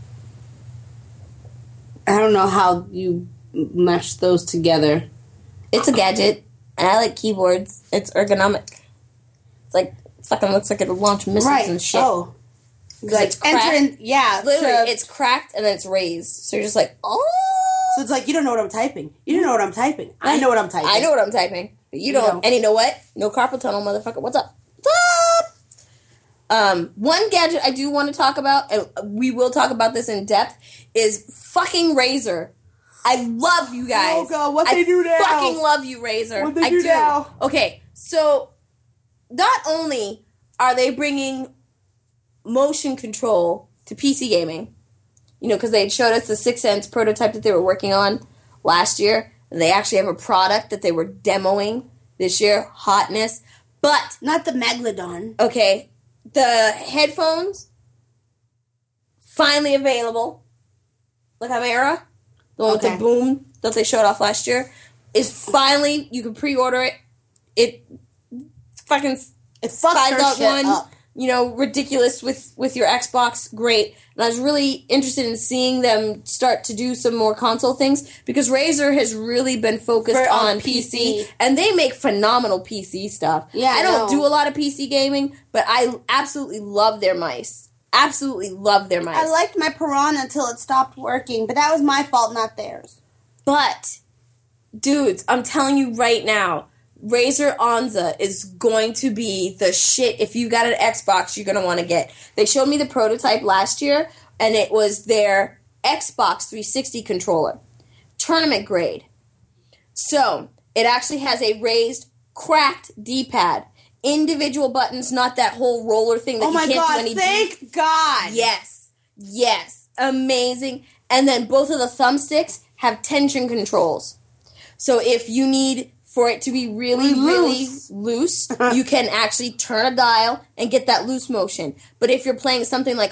I don't know how you mesh those together. It's a gadget, and I like keyboards. It's ergonomic. It's fucking looks like it'll launch missiles and shit. Oh. It's cracked. Literally, it's cracked and then it's raised. So you're just oh. So it's you don't know what I'm typing. You don't know what I'm typing. I know what I'm typing. I know what I'm typing. But you don't. And you know what? No carpal tunnel, motherfucker. What's up? One gadget I do want to talk about, and we will talk about this in depth, is fucking Razer. I love you guys. Oh, God, what they do now? I fucking love you, Razer. What they do now? Okay, so not only are they bringing motion control to PC gaming, because they had showed us the 6 Sense prototype that they were working on last year, and they actually have a product that they were demoing this year. Hotness. But not the Megalodon. Okay, the headphones finally available. La Camera, the one with the boom that they showed off last year, is finally, you can pre-order it. It fucks her shit up. Ridiculous with your Xbox, great. And I was really interested in seeing them start to do some more console things, because Razer has really been focused on PC, and they make phenomenal PC stuff. Yeah, I don't do a lot of PC gaming, but I absolutely love their mice. Absolutely love their mice. I liked my Piranha until it stopped working, but that was my fault, not theirs. But, dudes, I'm telling you right now, Razer Onza is going to be the shit. If you got an Xbox, you're going to want to get. They showed me the prototype last year, and it was their Xbox 360 controller. Tournament grade. So, it actually has a raised, cracked D-pad. Individual buttons, not that whole roller thing that you can't do any. Thank God! Yes. Amazing. And then both of the thumbsticks have tension controls. So if you need for it to be really loose, you can actually turn a dial and get that loose motion. But if you're playing something like,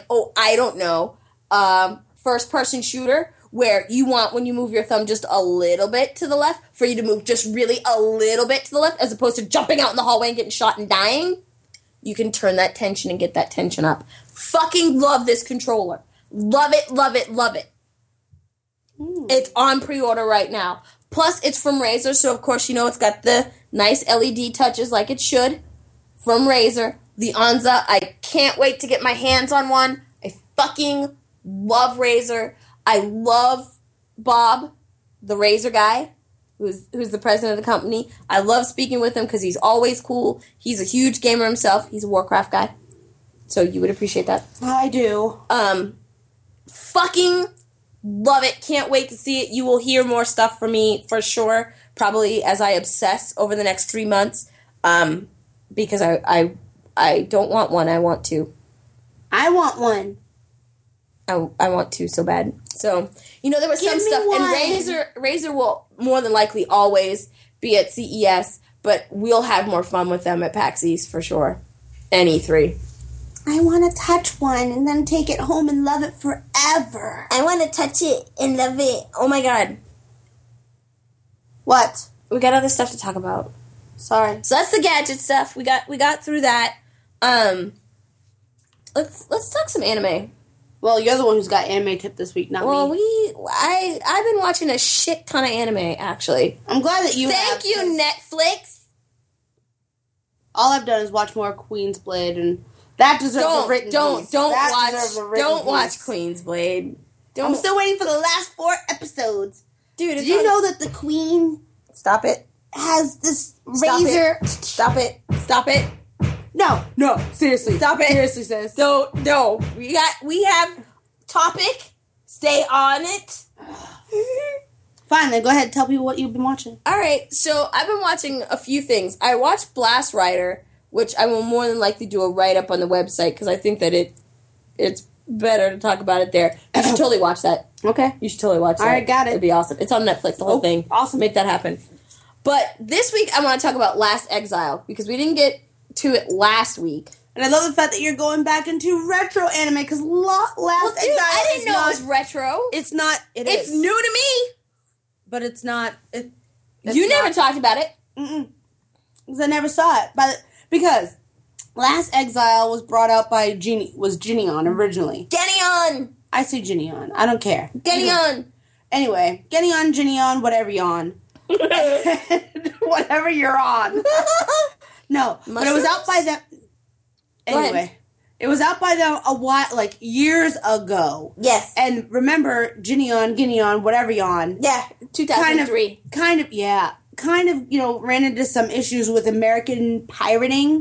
first-person shooter, where you want, when you move your thumb just a little bit to the left, for you to move just really a little bit to the left, as opposed to jumping out in the hallway and getting shot and dying, you can turn that tension and get that tension up. Fucking love this controller. Love it, love it, love it. It's on pre-order right now. Plus, it's from Razer, so of course, it's got the nice LED touches like it should. From Razer. The Onza, I can't wait to get my hands on one. I fucking love Razer. I love Bob, the Razer guy. who's the president of the company. I love speaking with him because he's always cool. He's a huge gamer himself. He's a Warcraft guy. So you would appreciate that. I do. Fucking love it. Can't wait to see it. You will hear more stuff from me for sure. Probably as I obsess over the next 3 months. Because I don't want one. I want two. I want one. I want to so bad. So, there was some stuff. One. And Razer will more than likely always be at CES, but we'll have more fun with them at PAX East for sure. And E3. I want to touch one and then take it home and love it forever. I want to touch it and love it. Oh my god. What? We got other stuff to talk about. Sorry. So that's the gadget stuff. We got through that. Let's talk some anime. Well, you're the one who's got anime tip this week, not me. I've been watching a shit ton of anime, actually. I'm glad that you Thank you, Netflix. All I've done is watch more Queen's Blade, and that deserves a written piece. Don't watch Queen's Blade. I'm still waiting for the last 4 episodes. Dude, did you know that the Queen... Stop it. ...has this razor... Stop it. No, seriously. Stop it. Seriously, sis. No. We have topic. Stay on it. Fine, then go ahead and tell people what you've been watching. Alright, so I've been watching a few things. I watched Blast Rider, which I will more than likely do a write-up on the website, because I think that it's better to talk about it there. You should totally watch that. Okay. You should totally watch that. Alright, got it. It'd be awesome. It's on Netflix, the whole thing. Awesome. Make that happen. But this week, I want to talk about Last Exile, because we didn't get to it last week. And I love the fact that you're going back into retro anime, because Last Exile I didn't know it was retro. It's not. It's new to me. But it's not. You never talked about it. Because I never saw it. Because Last Exile was brought out by Genion originally. Genion! I say Genion. I don't care. Genion! Anyway, Genion, whatever you're on. Whatever you're on. No, Mushrooms? but it was out by them. Anyway, it was out by them a while, like years ago. Yes. And remember, Genion, whatever you're on. Yeah, 2003. Kind of, ran into some issues with American pirating.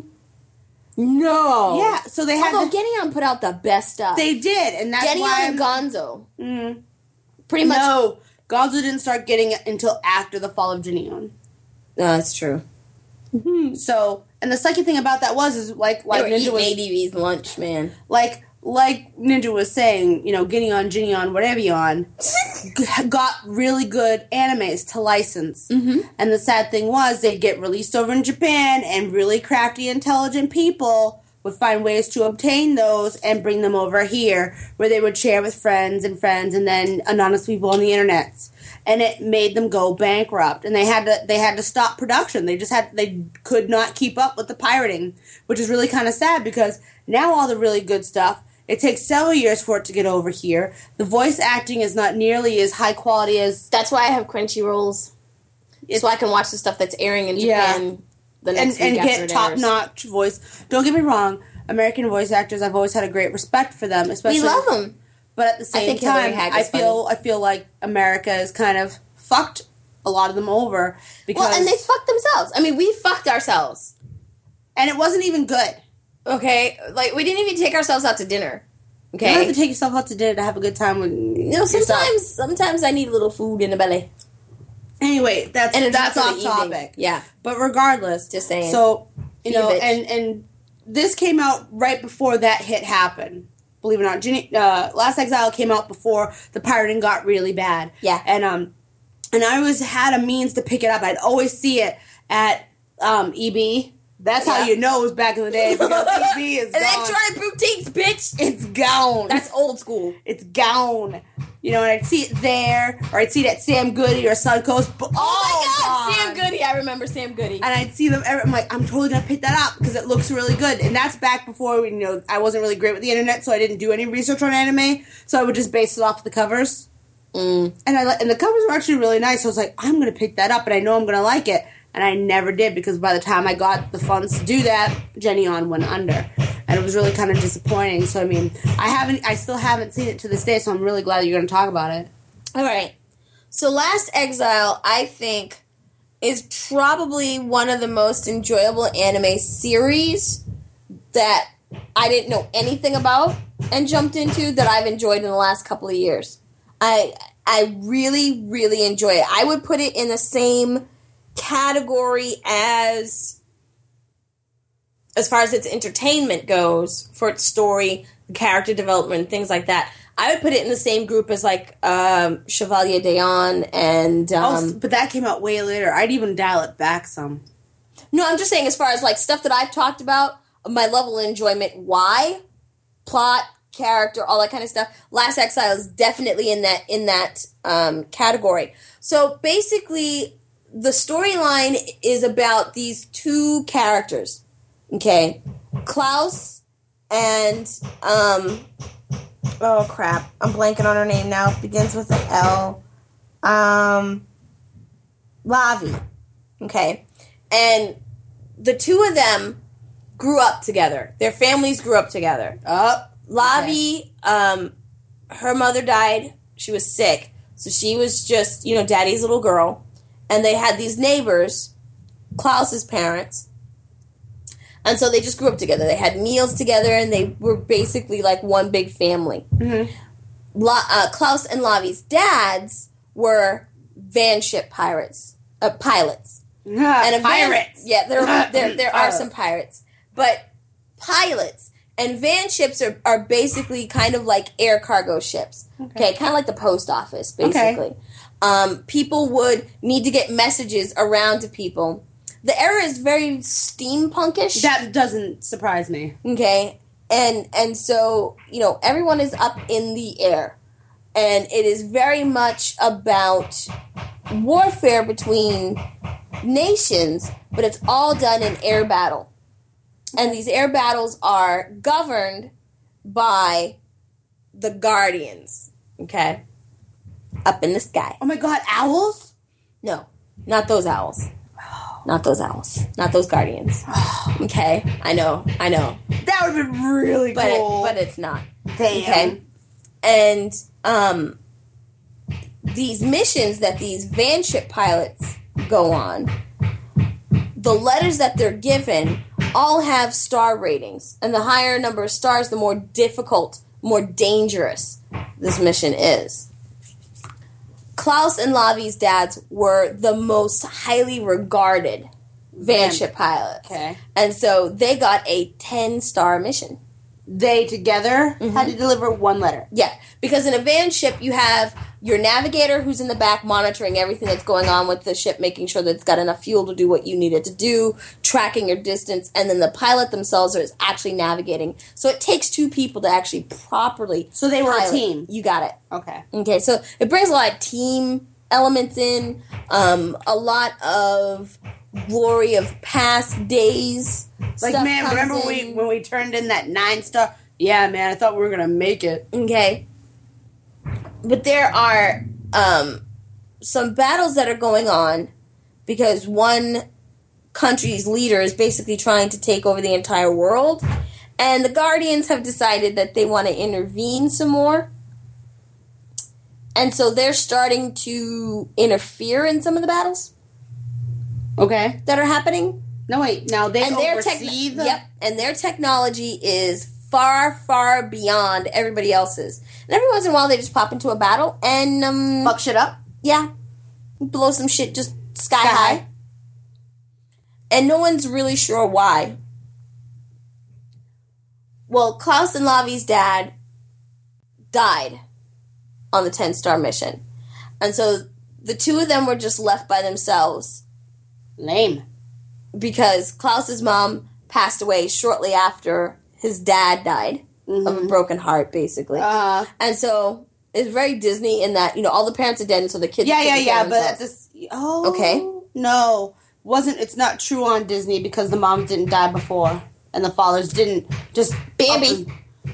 No. Yeah, so they had. Although Genion put out the best stuff. They did, and that's Genion why. and Gonzo. Mm-hmm. Pretty much. No, Gonzo didn't start getting it until after the fall of Genion. No, that's true. So, and the second thing about that is like Ninja was ADV's lunch, man. Like Ninja was saying, Genion, whatever you're on, got really good animes to license. Mm-hmm. And the sad thing was, they'd get released over in Japan, and really crafty, intelligent people would find ways to obtain those and bring them over here, where they would share with friends, and then anonymous people on the internet. And it made them go bankrupt, and they had to stop production. They could not keep up with the pirating, which is really kind of sad, because now all the really good stuff, it takes several years for it to get over here. The voice acting is not nearly as high quality as... That's why I have Crunchyrolls, so I can watch the stuff that's airing in Japan the next week and after get top-notch voice. Don't get me wrong, American voice actors, I've always had a great respect for them, especially... We love them. But at the same time, I feel like America has kind of fucked a lot of them over, because... Well, and they fucked themselves. I mean, we fucked ourselves. And it wasn't even good. Okay? Like, we didn't even take ourselves out to dinner. Okay? You don't have to take yourself out to dinner to have a good time with sometimes I need a little food in the belly. Anyway, that's off topic. Yeah. But regardless... Just saying. So, and this came out right before that hit happened. Believe it or not, Last Exile came out before the pirating got really bad. Yeah. And I always had a means to pick it up. I'd always see it at EB. That's how you know it was back in the day, because EB is gone. Electronic boutiques, bitch! It's gone. That's old school. It's gone. And I'd see it there, or I'd see it at Sam Goody or Suncoast. Oh my God, Sam Goody! I remember Sam Goody. And I'd see them. I'm like, I'm totally gonna pick that up, because it looks really good. And that's back before I wasn't really great with the internet, so I didn't do any research on anime. So I would just base it off the covers. And the covers were actually really nice. So I was like, I'm gonna pick that up, and I know I'm gonna like it. And I never did, because by the time I got the funds to do that, Genion went under. And it was really kind of disappointing. So, I mean, I still haven't seen it to this day, so I'm really glad that you're going to talk about it. All right. So, Last Exile, I think, is probably one of the most enjoyable anime series that I didn't know anything about and jumped into that I've enjoyed in the last couple of years. I really, really enjoy it. I would put it in the same category as far as its entertainment goes, for its story, character development, things like that. I would put it in the same group as like Chevalier d'Eon and but that came out way later. I'd even dial it back some. No, I'm just saying as far as like stuff that I've talked about, my level of enjoyment, why, plot, character, all that kind of stuff. Last Exile is definitely in that category. So basically, the storyline is about these two characters. Okay, Klaus and oh crap, I'm blanking on her name now. Begins with an L. Lavi. Okay, and the two of them grew up together. Their families grew up together. Lavi, her mother died. She was sick. So she was just, daddy's little girl. And they had these neighbors, Klaus's parents. And so they just grew up together. They had meals together, and they were basically like one big family. Mm-hmm. Klaus and Lavi's dads were vanship pilots. And pirates. There are some pirates. But pilots and van ships are basically kind of like air cargo ships. Okay, kind of like the post office, basically. Okay. People would need to get messages around to people. The era is very steampunkish. That doesn't surprise me. Okay, and so, everyone is up in the air. And it is very much about warfare between nations, but it's all done in air battle. And these air battles are governed by the Guardians, okay? Up in the sky. Oh my god, owls? No, not those owls. Not those owls. Not those Guardians. Okay? I know. That would have been really cool. But it's not. Damn. Okay? And these missions that these vanship pilots go on, the letters that they're given all have star ratings. And the higher number of stars, the more difficult, more dangerous this mission is. Klaus and Lavi's dads were the most highly regarded vanship pilots. Okay. And so they got a 10-star mission. They together had to deliver one letter. Yeah, because in a van ship, you have your navigator who's in the back monitoring everything that's going on with the ship, making sure that it's got enough fuel to do what you need it to do, tracking your distance, and then the pilot themselves is actually navigating. So it takes two people to actually properly So they were pilot. a team. You got it. Okay, so it brings a lot of team elements in, a lot of glory of past days. Like, man, remember when we turned in that 9-star? Yeah, man, I thought we were going to make it. Okay. But there are some battles that are going on because one country's leader is basically trying to take over the entire world. And the Guardians have decided that they want to intervene some more. And so they're starting to interfere in some of the battles. Okay. That are happening. No, wait. Now they oversee the... Yep. And their technology is far, far beyond everybody else's. And every once in a while, they just pop into a battle and... fuck shit up? Yeah. Blow some shit just sky high. And no one's really sure why. Well, Klaus and Lavi's dad died on the 10-star mission. And so the two of them were just left by themselves. Lame. Because Klaus's mom passed away shortly after his dad died of a broken heart, basically. And so it's very Disney in that, all the parents are dead, and so the kids... Yeah, but this... Oh, okay. No. It's not true on Disney because the moms didn't die before, and the fathers didn't just... Bambi!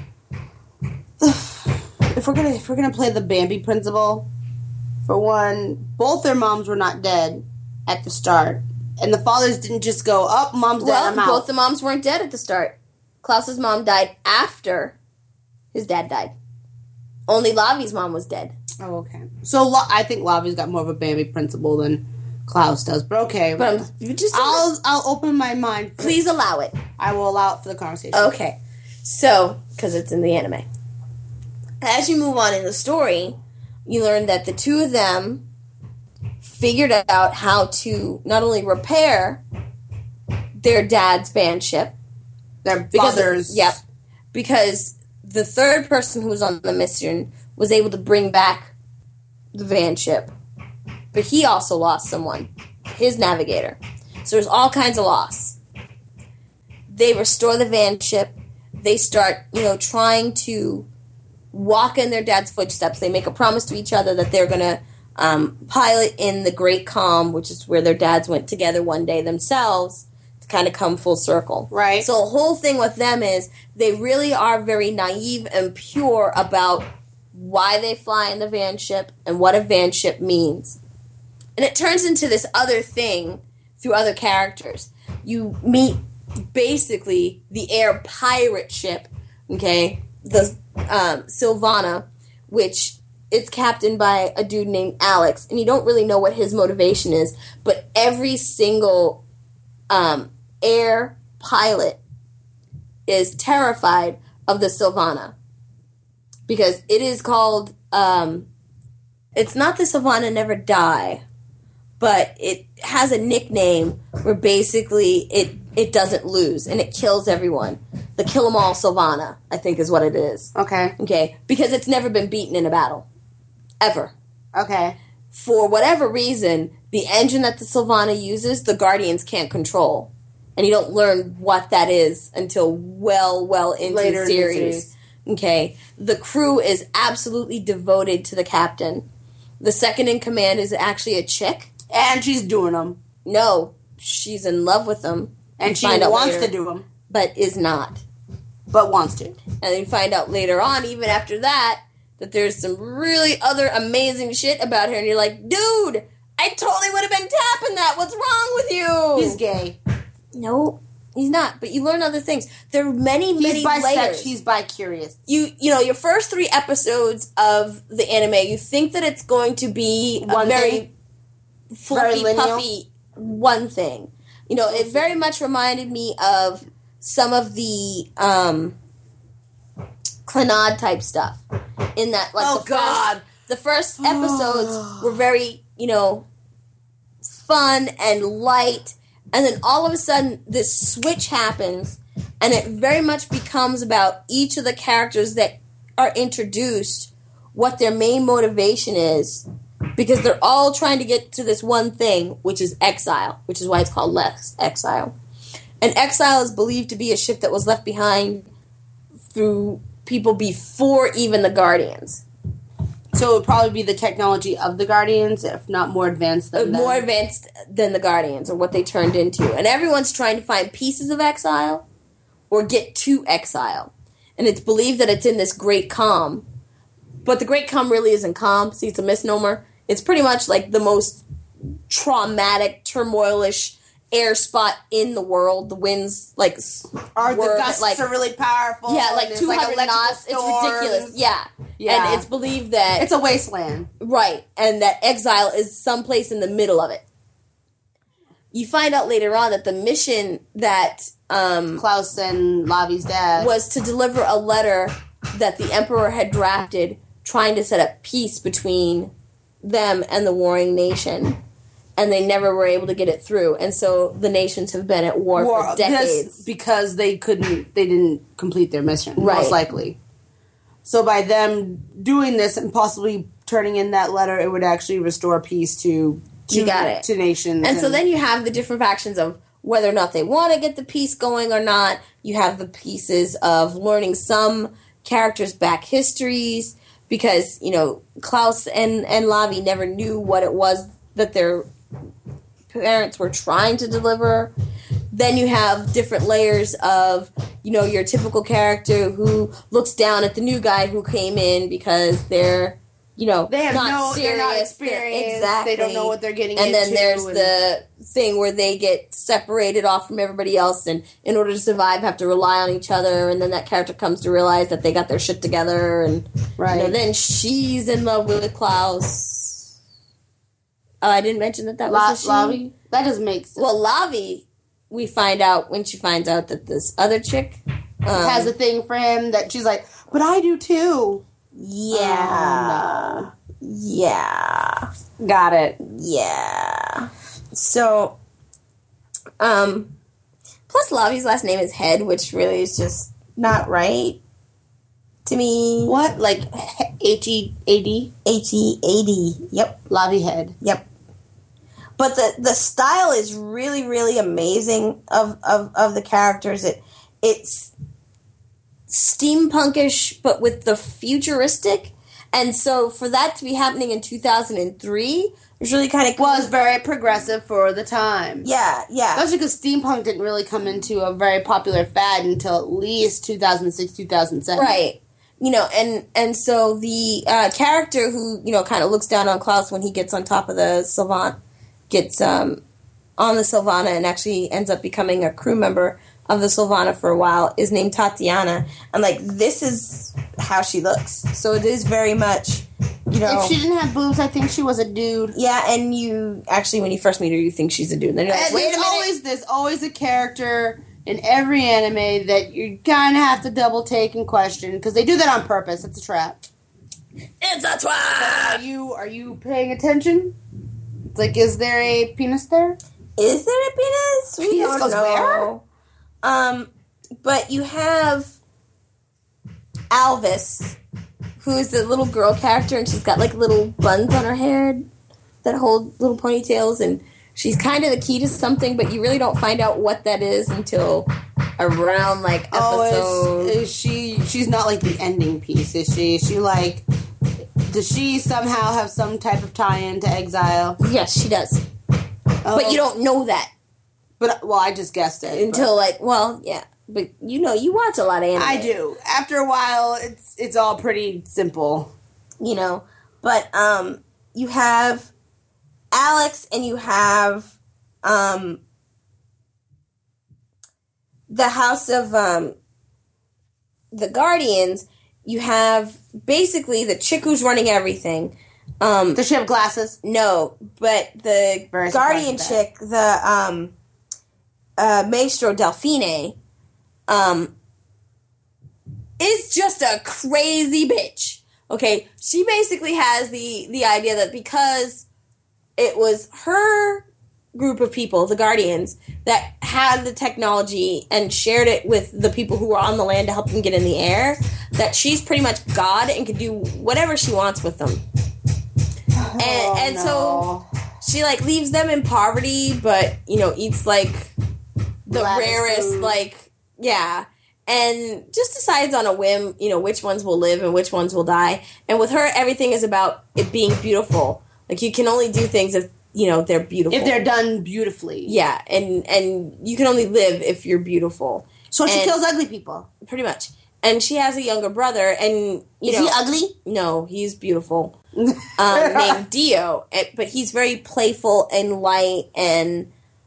If we're gonna play the Bambi principle, for one, both their moms were not dead at the start. And the fathers didn't just go, mom's dead, I'm out. Both the moms weren't dead at the start. Klaus's mom died after his dad died. Only Lavi's mom was dead. Oh, okay. So I think Lavi's got more of a Bambi principle than Klaus does, but okay. But I'll open my mind. Please allow it. I will allow it for the conversation. Okay. So, because it's in the anime. As you move on in the story, you learn that the two of them figured out how to not only repair their dad's band ship. Their fathers. Yep. Because the third person who was on the mission was able to bring back the van ship. But he also lost someone, his navigator. So there's all kinds of loss. They restore the van ship. They start, trying to walk in their dad's footsteps. They make a promise to each other that they're going to pilot in the Great Calm, which is where their dads went together one day themselves to kind of come full circle. Right. So the whole thing with them is they really are very naive and pure about why they fly in the van ship and what a van ship means. And it turns into this other thing through other characters. You meet basically the air pirate ship, okay, the Sylvana, which it's captained by a dude named Alex, and you don't really know what his motivation is, but every single air pilot is terrified of the Sylvana. Because it is called, it's not the Sylvana Never Die, but it has a nickname where basically it doesn't lose, and it kills everyone. The Kill 'Em All Sylvana, I think is what it is. Okay. Okay, because it's never been beaten in a battle. Ever. Okay. For whatever reason, the engine that the Sylvana uses, the Guardians can't control. And you don't learn what that is until well into later the series. Okay. The crew is absolutely devoted to the captain. The second in command is actually a chick. And she's doing them. No, she's in love with them. And she wants to do them. But is not. But wants to. And then you find out later on, even after that there's some really other amazing shit about her. And you're like, dude, I totally would have been tapping that. What's wrong with you? He's gay. No, he's not. But you learn other things. There are many layers. He's bi-curious. Your first 3 episodes of the anime, you think that it's going to be a very fluffy, puffy one thing. It very much reminded me of some of the Clannad type stuff. In that, the first episodes were very, fun and light, and then all of a sudden this switch happens, and it very much becomes about each of the characters that are introduced, what their main motivation is, because they're all trying to get to this one thing, which is exile, which is why it's called Exile. And Exile is believed to be a ship that was left behind through people before even the Guardians. So it would probably be the technology of the Guardians, if not more advanced than them. More advanced than the Guardians, or what they turned into. And everyone's trying to find pieces of Exile, or get to Exile. And it's believed that it's in this Great Calm. But the Great Calm really isn't calm. See, it's a misnomer. It's pretty much like the most traumatic, turmoilish air spot in the world. The winds, the gusts are really powerful. Yeah, 200 knots. It's ridiculous. Yeah. And it's believed that it's a wasteland. Right. And that Exile is someplace in the middle of it. You find out later on that the mission that Klaus and Lavi's dad was to deliver a letter that the Emperor had drafted trying to set up peace between them and the warring nation. And they never were able to get it through. And so the nations have been at war for decades. Because they didn't complete their mission, most likely. So by them doing this and possibly turning in that letter, it would actually restore peace to nations. And so then you have the different factions of whether or not they want to get the peace going or not. You have the pieces of learning some characters' back histories. Because, Klaus and Lavi never knew what it was that their parents were trying to deliver. Then you have different layers of, your typical character who looks down at the new guy who came in because they're, they have not serious. They're not experienced. Exactly. They don't know what they're getting into. And then there's and the thing where they get separated off from everybody else and in order to survive have to rely on each other, and then that character comes to realize that they got their shit together, and then she's in love with Klaus. Oh, I didn't mention that was a she. Lavi? That doesn't make sense. Well, Lavi, we find out when she finds out that this other chick has a thing for him that she's like, but I do too. Yeah. Oh, Yeah. Got it. Yeah. So, plus Lavi's last name is Head, which really is just not right to me. What? Like H-E-A-D? H-E-A-D. Yep. Lavi Head. Yep. But the style is really, really amazing of the characters. It's steampunkish, but with the futuristic. And so for that to be happening in 2003 was really kind of cool. Was very progressive for the time. Yeah, yeah. Especially because steampunk didn't really come into a very popular fad until at least 2006, 2007. Right. You know, and so the character who, you know, kind of looks down on Klaus when he gets on top of the Sylvant, gets on the Sylvana and actually ends up becoming a crew member of the Sylvana for a while, is named Tatiana. And, like, this is how she looks. So it is very much, you know... If she didn't have boobs, I think she was a dude. Yeah, and you... Actually, when you first meet her, you think she's a dude. And then you're like, wait a minute! There's always a character in every anime that you kind of have to double take and question, because they do that on purpose. It's a trap. It's a trap! Are you paying attention? It's like, is there a penis there? Is there a penis? We Penis don't goes know. where? But you have Alvis, who's the little girl character, and she's got like little buns on her hair that hold little ponytails, and she's kind of the key to something, but you really don't find out what that is until around like episode. She's not like the ending piece, is she? Is she like, does she somehow have some type of tie-in to Exile? Yes, she does. But you don't know that. But, well, I just guessed it. Until, like, well, yeah. But, you know, you watch a lot of anime. I do. After a while, it's all pretty simple. You know. But, you have Alex and you have, the House of, the Guardians. You have, basically, the chick who's running everything. Does she have glasses? No. But the Guardian chick, the, Maestro Delfine, is just a crazy bitch. Okay, she basically has the idea that because it was her group of people, the Guardians, that had the technology and shared it with the people who were on the land to help them get in the air, that she's pretty much God and can do whatever she wants with them. So she, like, leaves them in poverty, but, you know, eats, like, the rarest, food. Like, yeah, and just decides on a whim, you know, which ones will live and which ones will die. And with her, everything is about it being beautiful. Like, you can only do things if, you know, they're beautiful. If they're done beautifully. Yeah, and you can only live if you're beautiful. So she kills ugly people. Pretty much. And she has a younger brother, and, you know... Is he ugly? No, he's beautiful. Named Dio. But he's very playful and light and,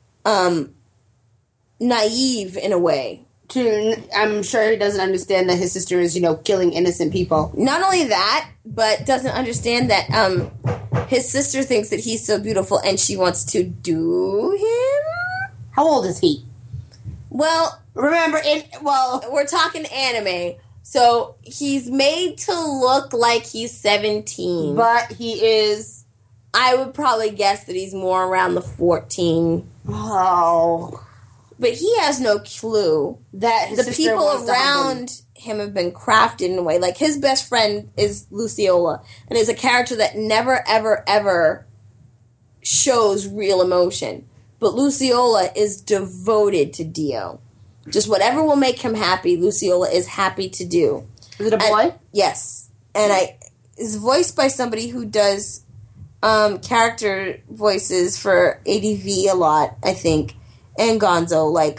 naive in a way. I'm sure he doesn't understand that his sister is, you know, killing innocent people. Not only that, but doesn't understand that his sister thinks that he's so beautiful and she wants to do him. How old is he? Well, remember, we're talking anime, so he's made to look like he's 17. But he is... I would probably guess that he's more around the 14. Oh... But he has no clue that the people around him have been crafted in a way. Like, his best friend is Luciola, and is a character that never, ever, ever shows real emotion. But Luciola is devoted to Dio. Just whatever will make him happy, Luciola is happy to do. Is it a boy? Yes. And is voiced by somebody who does character voices for ADV a lot, I think. And Gonzo, like,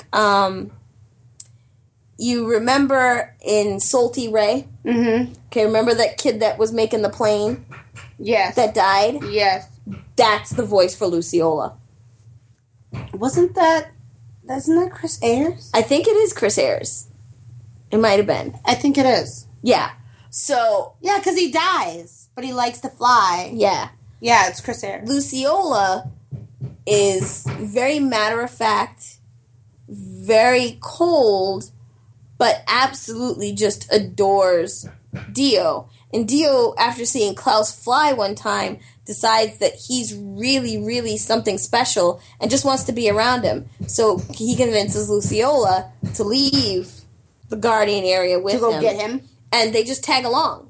you remember in Salty Ray? Mm-hmm. Okay, remember that kid that was making the plane? Yes. That died? Yes. That's the voice for Luciola. Isn't that Chris Ayers? I think it is Chris Ayers. It might have been. I think it is. Yeah. So... Yeah, because he dies, but he likes to fly. Yeah. Yeah, it's Chris Ayres. Luciola is very matter-of-fact, very cold, but absolutely just adores Dio. And Dio, after seeing Klaus fly one time, decides that he's really, really something special and just wants to be around him. So he convinces Luciola to leave the Guardian area with him. To go get him? And they just tag along.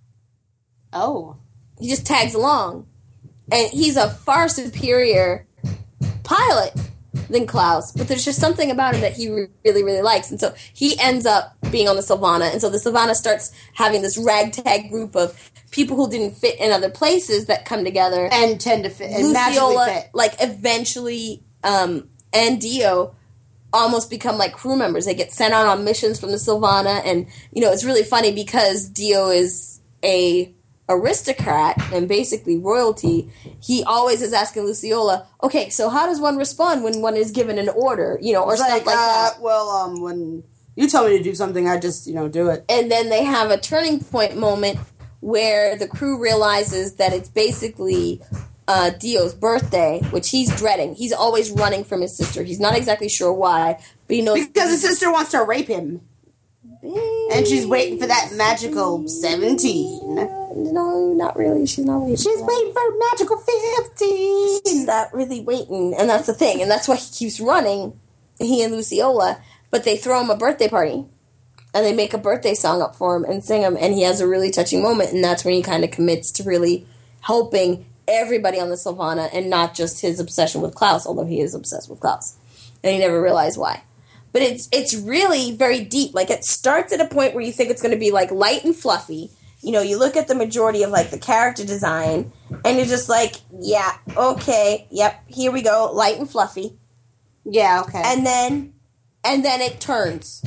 Oh. He just tags along. And he's a far superior pilot than Klaus, but there's just something about him that he really, really likes. And so he ends up being on the Sylvana, and so the Sylvana starts having this ragtag group of people who didn't fit in other places that come together. And tend to fit, and magically fit. Like, eventually, and Dio almost become like crew members. They get sent out on missions from the Sylvana, and, you know, it's really funny because Dio is a aristocrat and basically royalty. He always is asking Luciola, okay, so how does one respond when one is given an order, you know, or it's stuff like that. Well, when you tell me to do something, I just, do it. And then they have a turning point moment where the crew realizes that it's basically Dio's birthday, which he's dreading. He's always running from his sister. He's not exactly sure why, but he knows... Because his sister wants to rape him. And she's waiting for that magical 17. No, not really. She's not waiting. She's waiting for magical 15. She's not really waiting, and that's the thing. And that's why he keeps running, he and Luciola. But they throw him a birthday party. And they make a birthday song up for him and sing him. And he has a really touching moment. And that's when he kind of commits to really helping everybody on the Sylvana and not just his obsession with Klaus, although he is obsessed with Klaus. And he never realized why. But it's really very deep. Like, it starts at a point where you think it's going to be, like, light and fluffy. You know, you look at the majority of, like, the character design, and you're just like, yeah, okay, yep, here we go, light and fluffy. Yeah, okay. And then it turns.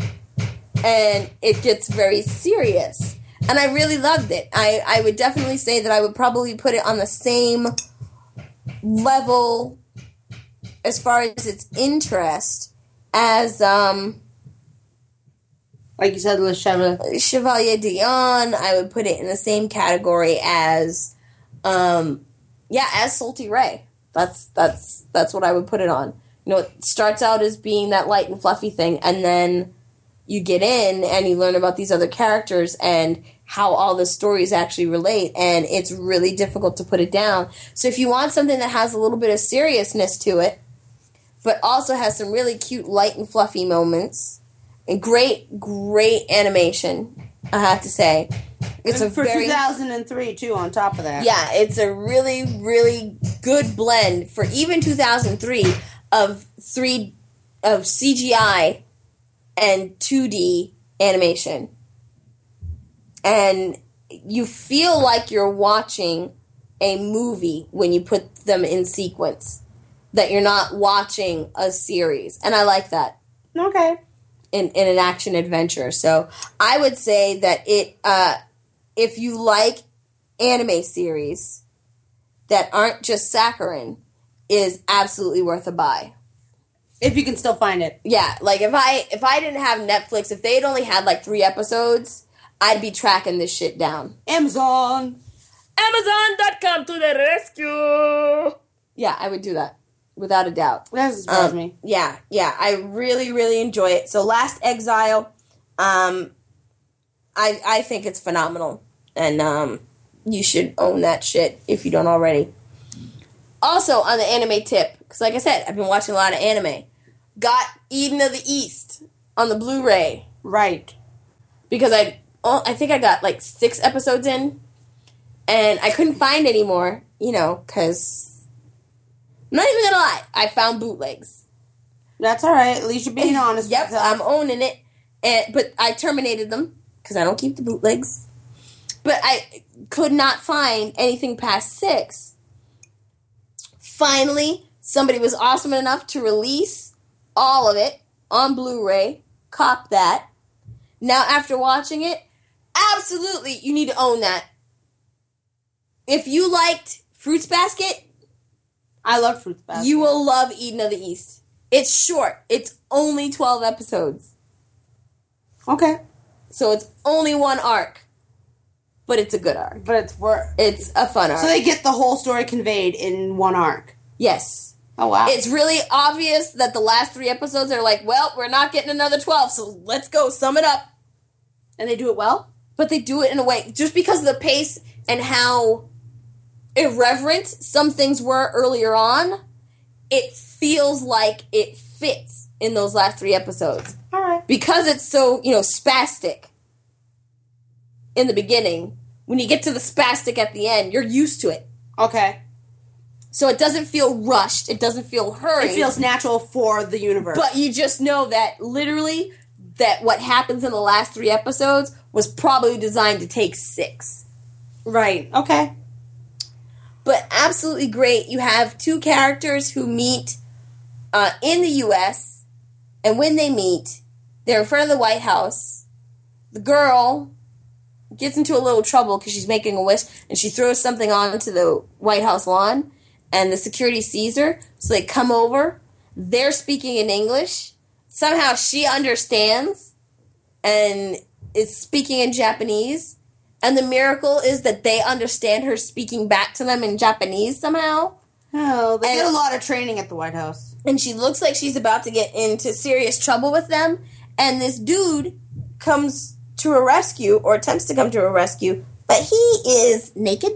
And it gets very serious. And I really loved it. I would definitely say that I would probably put it on the same level as far as its interest as, like you said, Chevalier Dion. I would put it in the same category as, as Salty Ray. That's what I would put it on. You know, it starts out as being that light and fluffy thing, and then you get in and you learn about these other characters and how all the stories actually relate, and it's really difficult to put it down. So if you want something that has a little bit of seriousness to it, but also has some really cute light and fluffy moments, and great animation, I have to say. It's and for 2003, too, on top of that. Yeah, it's a really, really good blend for even 2003 of CGI and 2D animation. And you feel like you're watching a movie when you put them in sequence. That you're not watching a series. And I like that. Okay. In an action adventure. So I would say that it, if you like anime series that aren't just saccharine, is absolutely worth a buy. If you can still find it. Yeah, like if I didn't have Netflix, if they had only had like 3 episodes, I'd be tracking this shit down. Amazon.com to the rescue. Yeah, I would do that. Without a doubt. That doesn't surprise me. Yeah, I really, really enjoy it. So Last Exile, I think it's phenomenal. And you should own that shit if you don't already. Also, on the anime tip, because like I said, I've been watching a lot of anime. Got Eden of the East on the Blu-ray. Right. Because I think I got like 6 episodes in, and I couldn't find any more, because... I'm not even gonna lie, I found bootlegs. That's alright, at least you're being honest. Yep, I'm owning it. But I terminated them, because I don't keep the bootlegs. But I could not find anything past 6. Finally, somebody was awesome enough to release all of it on Blu-ray. Cop that. Now, after watching it, absolutely, you need to own that. If you liked Fruits Basket... I love Fruits Basket. You will love Eden of the East. It's short. It's only 12 episodes. Okay. So it's only one arc. but it's a good arc. But It's a fun arc. So they get the whole story conveyed in one arc. Yes. Oh, wow. It's really obvious that the last 3 episodes are like, well, we're not getting another 12, so let's go, sum it up. And they do it well? But they do it in a way, just because of the pace and how irreverent some things were earlier on, it feels like it fits in those last 3 episodes. All right. Because it's so, spastic in the beginning, when you get to the spastic at the end, you're used to it. Okay. So it doesn't feel rushed. It doesn't feel hurried. It feels natural for the universe. But you just know that literally that what happens in the last 3 episodes was probably designed to take 6. Right. Okay. But absolutely great. You have 2 characters who meet in the U.S., and when they meet, they're in front of the White House. The girl gets into a little trouble because she's making a wish, and she throws something onto the White House lawn, and the security sees her, so they come over. They're speaking in English. Somehow she understands and is speaking in Japanese, and the miracle is that they understand her speaking back to them in Japanese somehow. Oh, they get a lot of training at the White House. And she looks like she's about to get into serious trouble with them, and this dude comes to her rescue, or attempts to come to her rescue, but he is naked.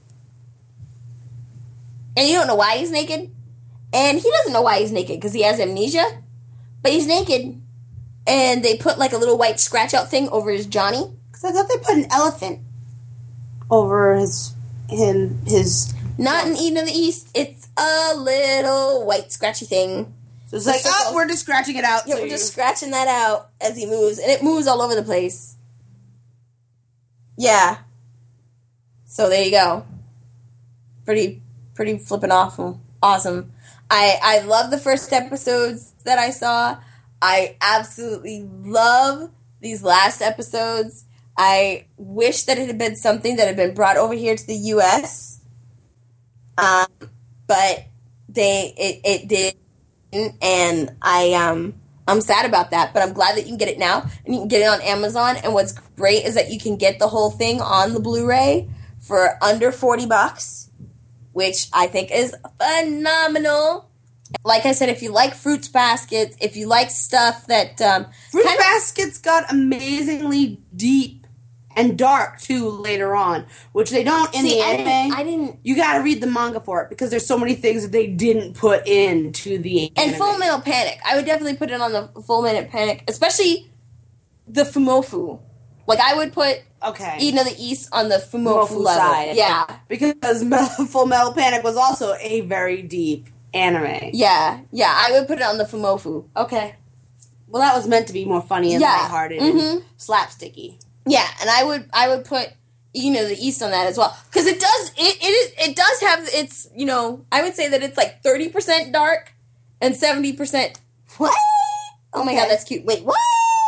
And you don't know why he's naked. And he doesn't know why he's naked, because he has amnesia. But he's naked. And they put like a little white scratch-out thing over his Johnny. Because I thought they put an elephant over his... Not in Eden of the East. It's a little white scratchy thing. So it's like, we're just scratching it out. Yeah, we're just scratching that out as he moves. And it moves all over the place. Yeah. So there you go. Pretty flippin' awful. Awesome. I love the first episodes that I saw. I absolutely love these last episodes. I wish that it had been something that had been brought over here to the U.S. But it didn't, and I'm sad about that. But I'm glad that you can get it now, and you can get it on Amazon. And what's great is that you can get the whole thing on the Blu-ray for under $40, which I think is phenomenal. Like I said, if you like Fruits Baskets, if you like stuff that Fruits Baskets got amazingly deep and dark too later on, which they don't in the anime. I didn't. You got to read the manga for it because there's so many things that they didn't put into the anime. And Full Metal Panic, I would definitely put it on the Full Metal Panic, especially the Fumofu. Like I would put Eden of the East on the Fumofu level. Side, yeah, because Full Metal Panic was also a very deep anime. Yeah, I would put it on the Fumofu. Okay. Well, that was meant to be more funny and lighthearted and slapsticky. Yeah, and I would put Eden of the East on that as well because it does have its I would say that it's like 30% dark and 70% what? Oh my god, that's cute. Wait, what?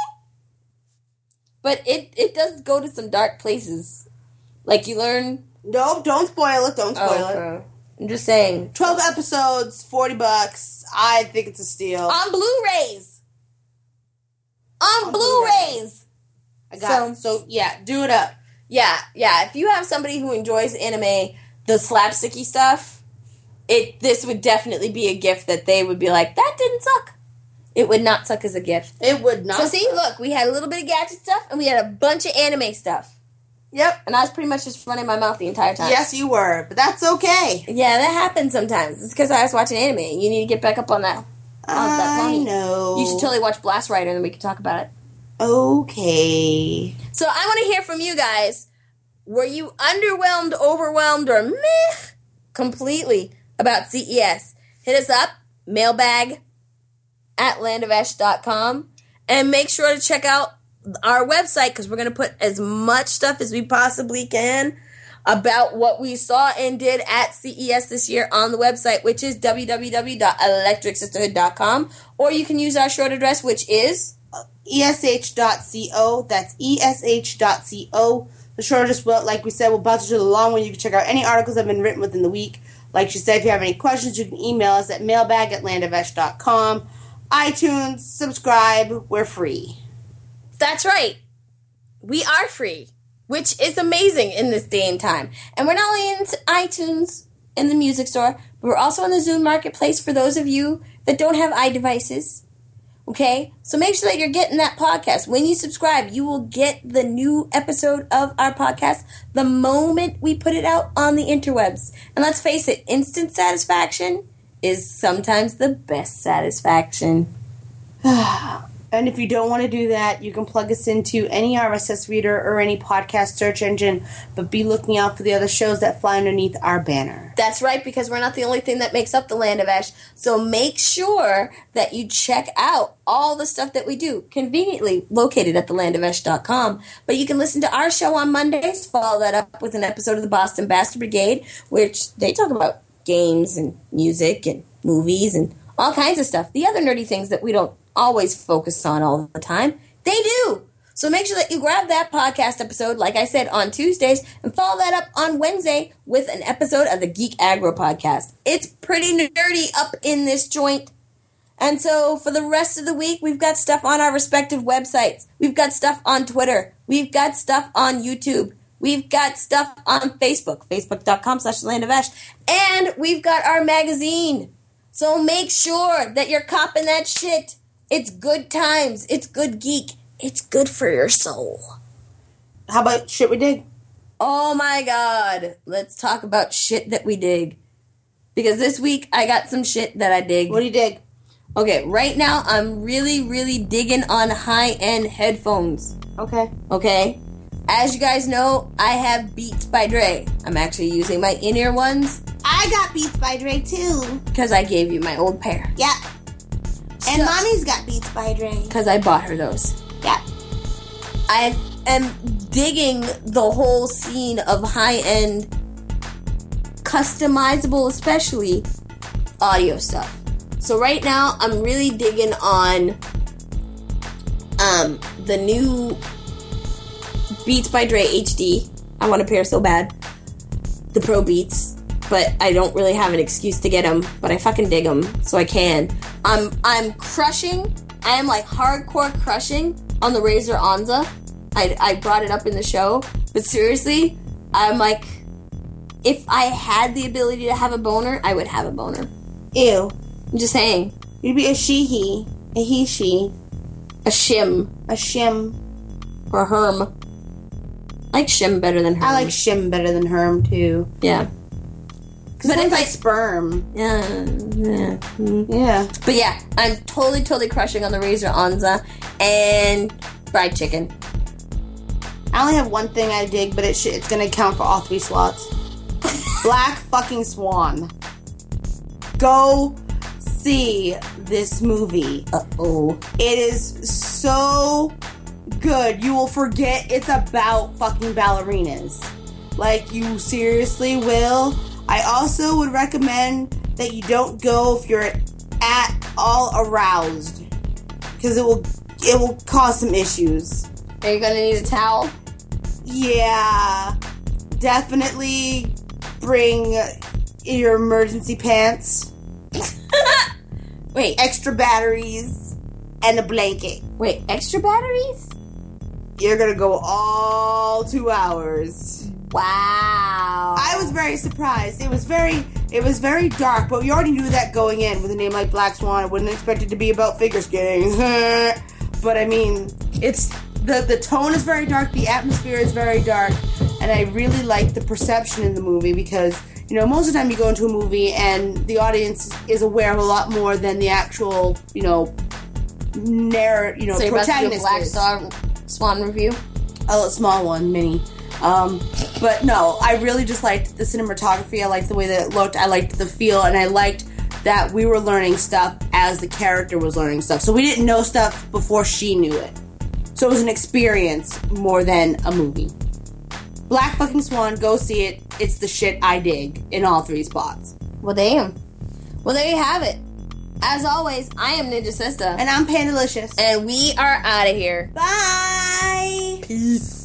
But it does go to some dark places. Like you learn. Nope, don't spoil it. Don't spoil it. I'm just saying. 12 episodes, $40. I think it's a steal. On Blu-rays. On Blu-rays. I got it. So, yeah, do it up. Yeah. If you have somebody who enjoys anime, the slapsticky stuff, this would definitely be a gift that they would be like, that didn't suck. It would not suck as a gift. It would not. So, see, look, we had a little bit of gadget stuff, and we had a bunch of anime stuff. Yep. And I was pretty much just running my mouth the entire time. Yes, you were, but that's okay. Yeah, that happens sometimes. It's because I was watching anime. You need to get back up on that. I know. You should totally watch Blast Rider, and then we can talk about it. Okay. So I want to hear from you guys. Were you underwhelmed, overwhelmed, or meh completely about CES? Hit us up, mailbag@landofash.com, and make sure to check out our website because we're going to put as much stuff as we possibly can about what we saw and did at CES this year on the website, which is www.electricsisterhood.com, or you can use our short address, which is ESH.co. That's ESH.co. The short address, like we said, will bounce to the long one. You can check out any articles that have been written within the week. Like she said, if you have any questions, you can email us at mailbag@landofash.com. iTunes, subscribe. We're free. That's right. We are free. which is amazing in this day and time. And we're not only in iTunes in the music store, but we're also on the Zune Marketplace for those of you that don't have iDevices. Okay? So make sure that you're getting that podcast. When you subscribe, you will get the new episode of our podcast the moment we put it out on the interwebs. And let's face it, instant satisfaction is sometimes the best satisfaction. And if you don't want to do that, you can plug us into any RSS reader or any podcast search engine, but be looking out for the other shows that fly underneath our banner. That's right, because we're not the only thing that makes up the Land of Ash. So make sure that you check out all the stuff that we do, conveniently located at thelandofash.com. But you can listen to our show on Mondays, follow that up with an episode of the Boston Bastard Brigade, which they talk about games and music and movies and all kinds of stuff. The other nerdy things that we don't always focus on all the time, they do. So make sure that you grab that podcast episode, like I said, on Tuesdays, and follow that up on Wednesday with an episode of the Geek Aggro podcast. It's pretty nerdy up in this joint. And so for the rest of the week, we've got stuff on our respective websites. We've got stuff on Twitter. We've got stuff on YouTube. We've got stuff on Facebook, facebook.com/thelandofash. And we've got our magazine. So make sure that you're copping that shit. It's good times. It's good geek. It's good for your soul. How about shit we dig? Oh my god. Let's talk about shit that we dig. Because this week I got some shit that I dig. What do you dig? Okay, right now I'm really, really digging on high-end headphones. Okay? As you guys know, I have Beats by Dre. I'm actually using my in-ear ones. I got Beats by Dre too. Because I gave you my old pair. Yep. And Mommy's got Beats by Dre. Because I bought her those. Yep. I am digging the whole scene of high-end, customizable, especially, audio stuff. So right now, I'm really digging on the new Beats by Dre HD. I want a pair so bad. The Pro Beats. But I don't really have an excuse to get them. But I fucking dig them, so I can. I'm crushing. I am like hardcore crushing on the Razer Onza. I brought it up in the show. But seriously, I'm like, if I had the ability to have a boner, I would have a boner. Ew. I'm just saying. You'd be a she-he. A he-she. A shim. A shim. Or a herm. I like shim better than herm. I like shim better than herm, too. Yeah. But it's like sperm. Yeah. Yeah. But yeah, I'm totally crushing on the Razer Onza and fried chicken. I only have one thing I dig, but it's gonna count for all 3 slots. Black fucking Swan. Go see this movie. Uh-oh. It is so good. You will forget it's about fucking ballerinas. Like, you seriously will. I also would recommend that you don't go if you're at all aroused, because it will cause some issues. Are you gonna need a towel? Yeah, definitely bring your emergency pants. Wait, extra batteries and a blanket. Wait, extra batteries? You're gonna go all 2 hours. Wow. I was very surprised. It was very dark, but we already knew that going in with a name like Black Swan. I wouldn't expect it to be about figure skating. But I mean, it's the tone is very dark, the atmosphere is very dark, and I really like the perception in the movie because, you know, most of the time you go into a movie and the audience is aware of a lot more than the actual, you know, so you're protagonist about to do a is. Black Swan review? A small one, mini. But no, I really just liked the cinematography. I liked the way that it looked. I liked the feel, and I liked that we were learning stuff as the character was learning stuff. So we didn't know stuff before she knew it. So it was an experience more than a movie. Black fucking Swan, go see it. It's the shit I dig in all 3 spots. Well, damn. Well, there you have it. As always, I am Ninja Sister. And I'm Pandalicious. And we are out of here. Bye! Peace.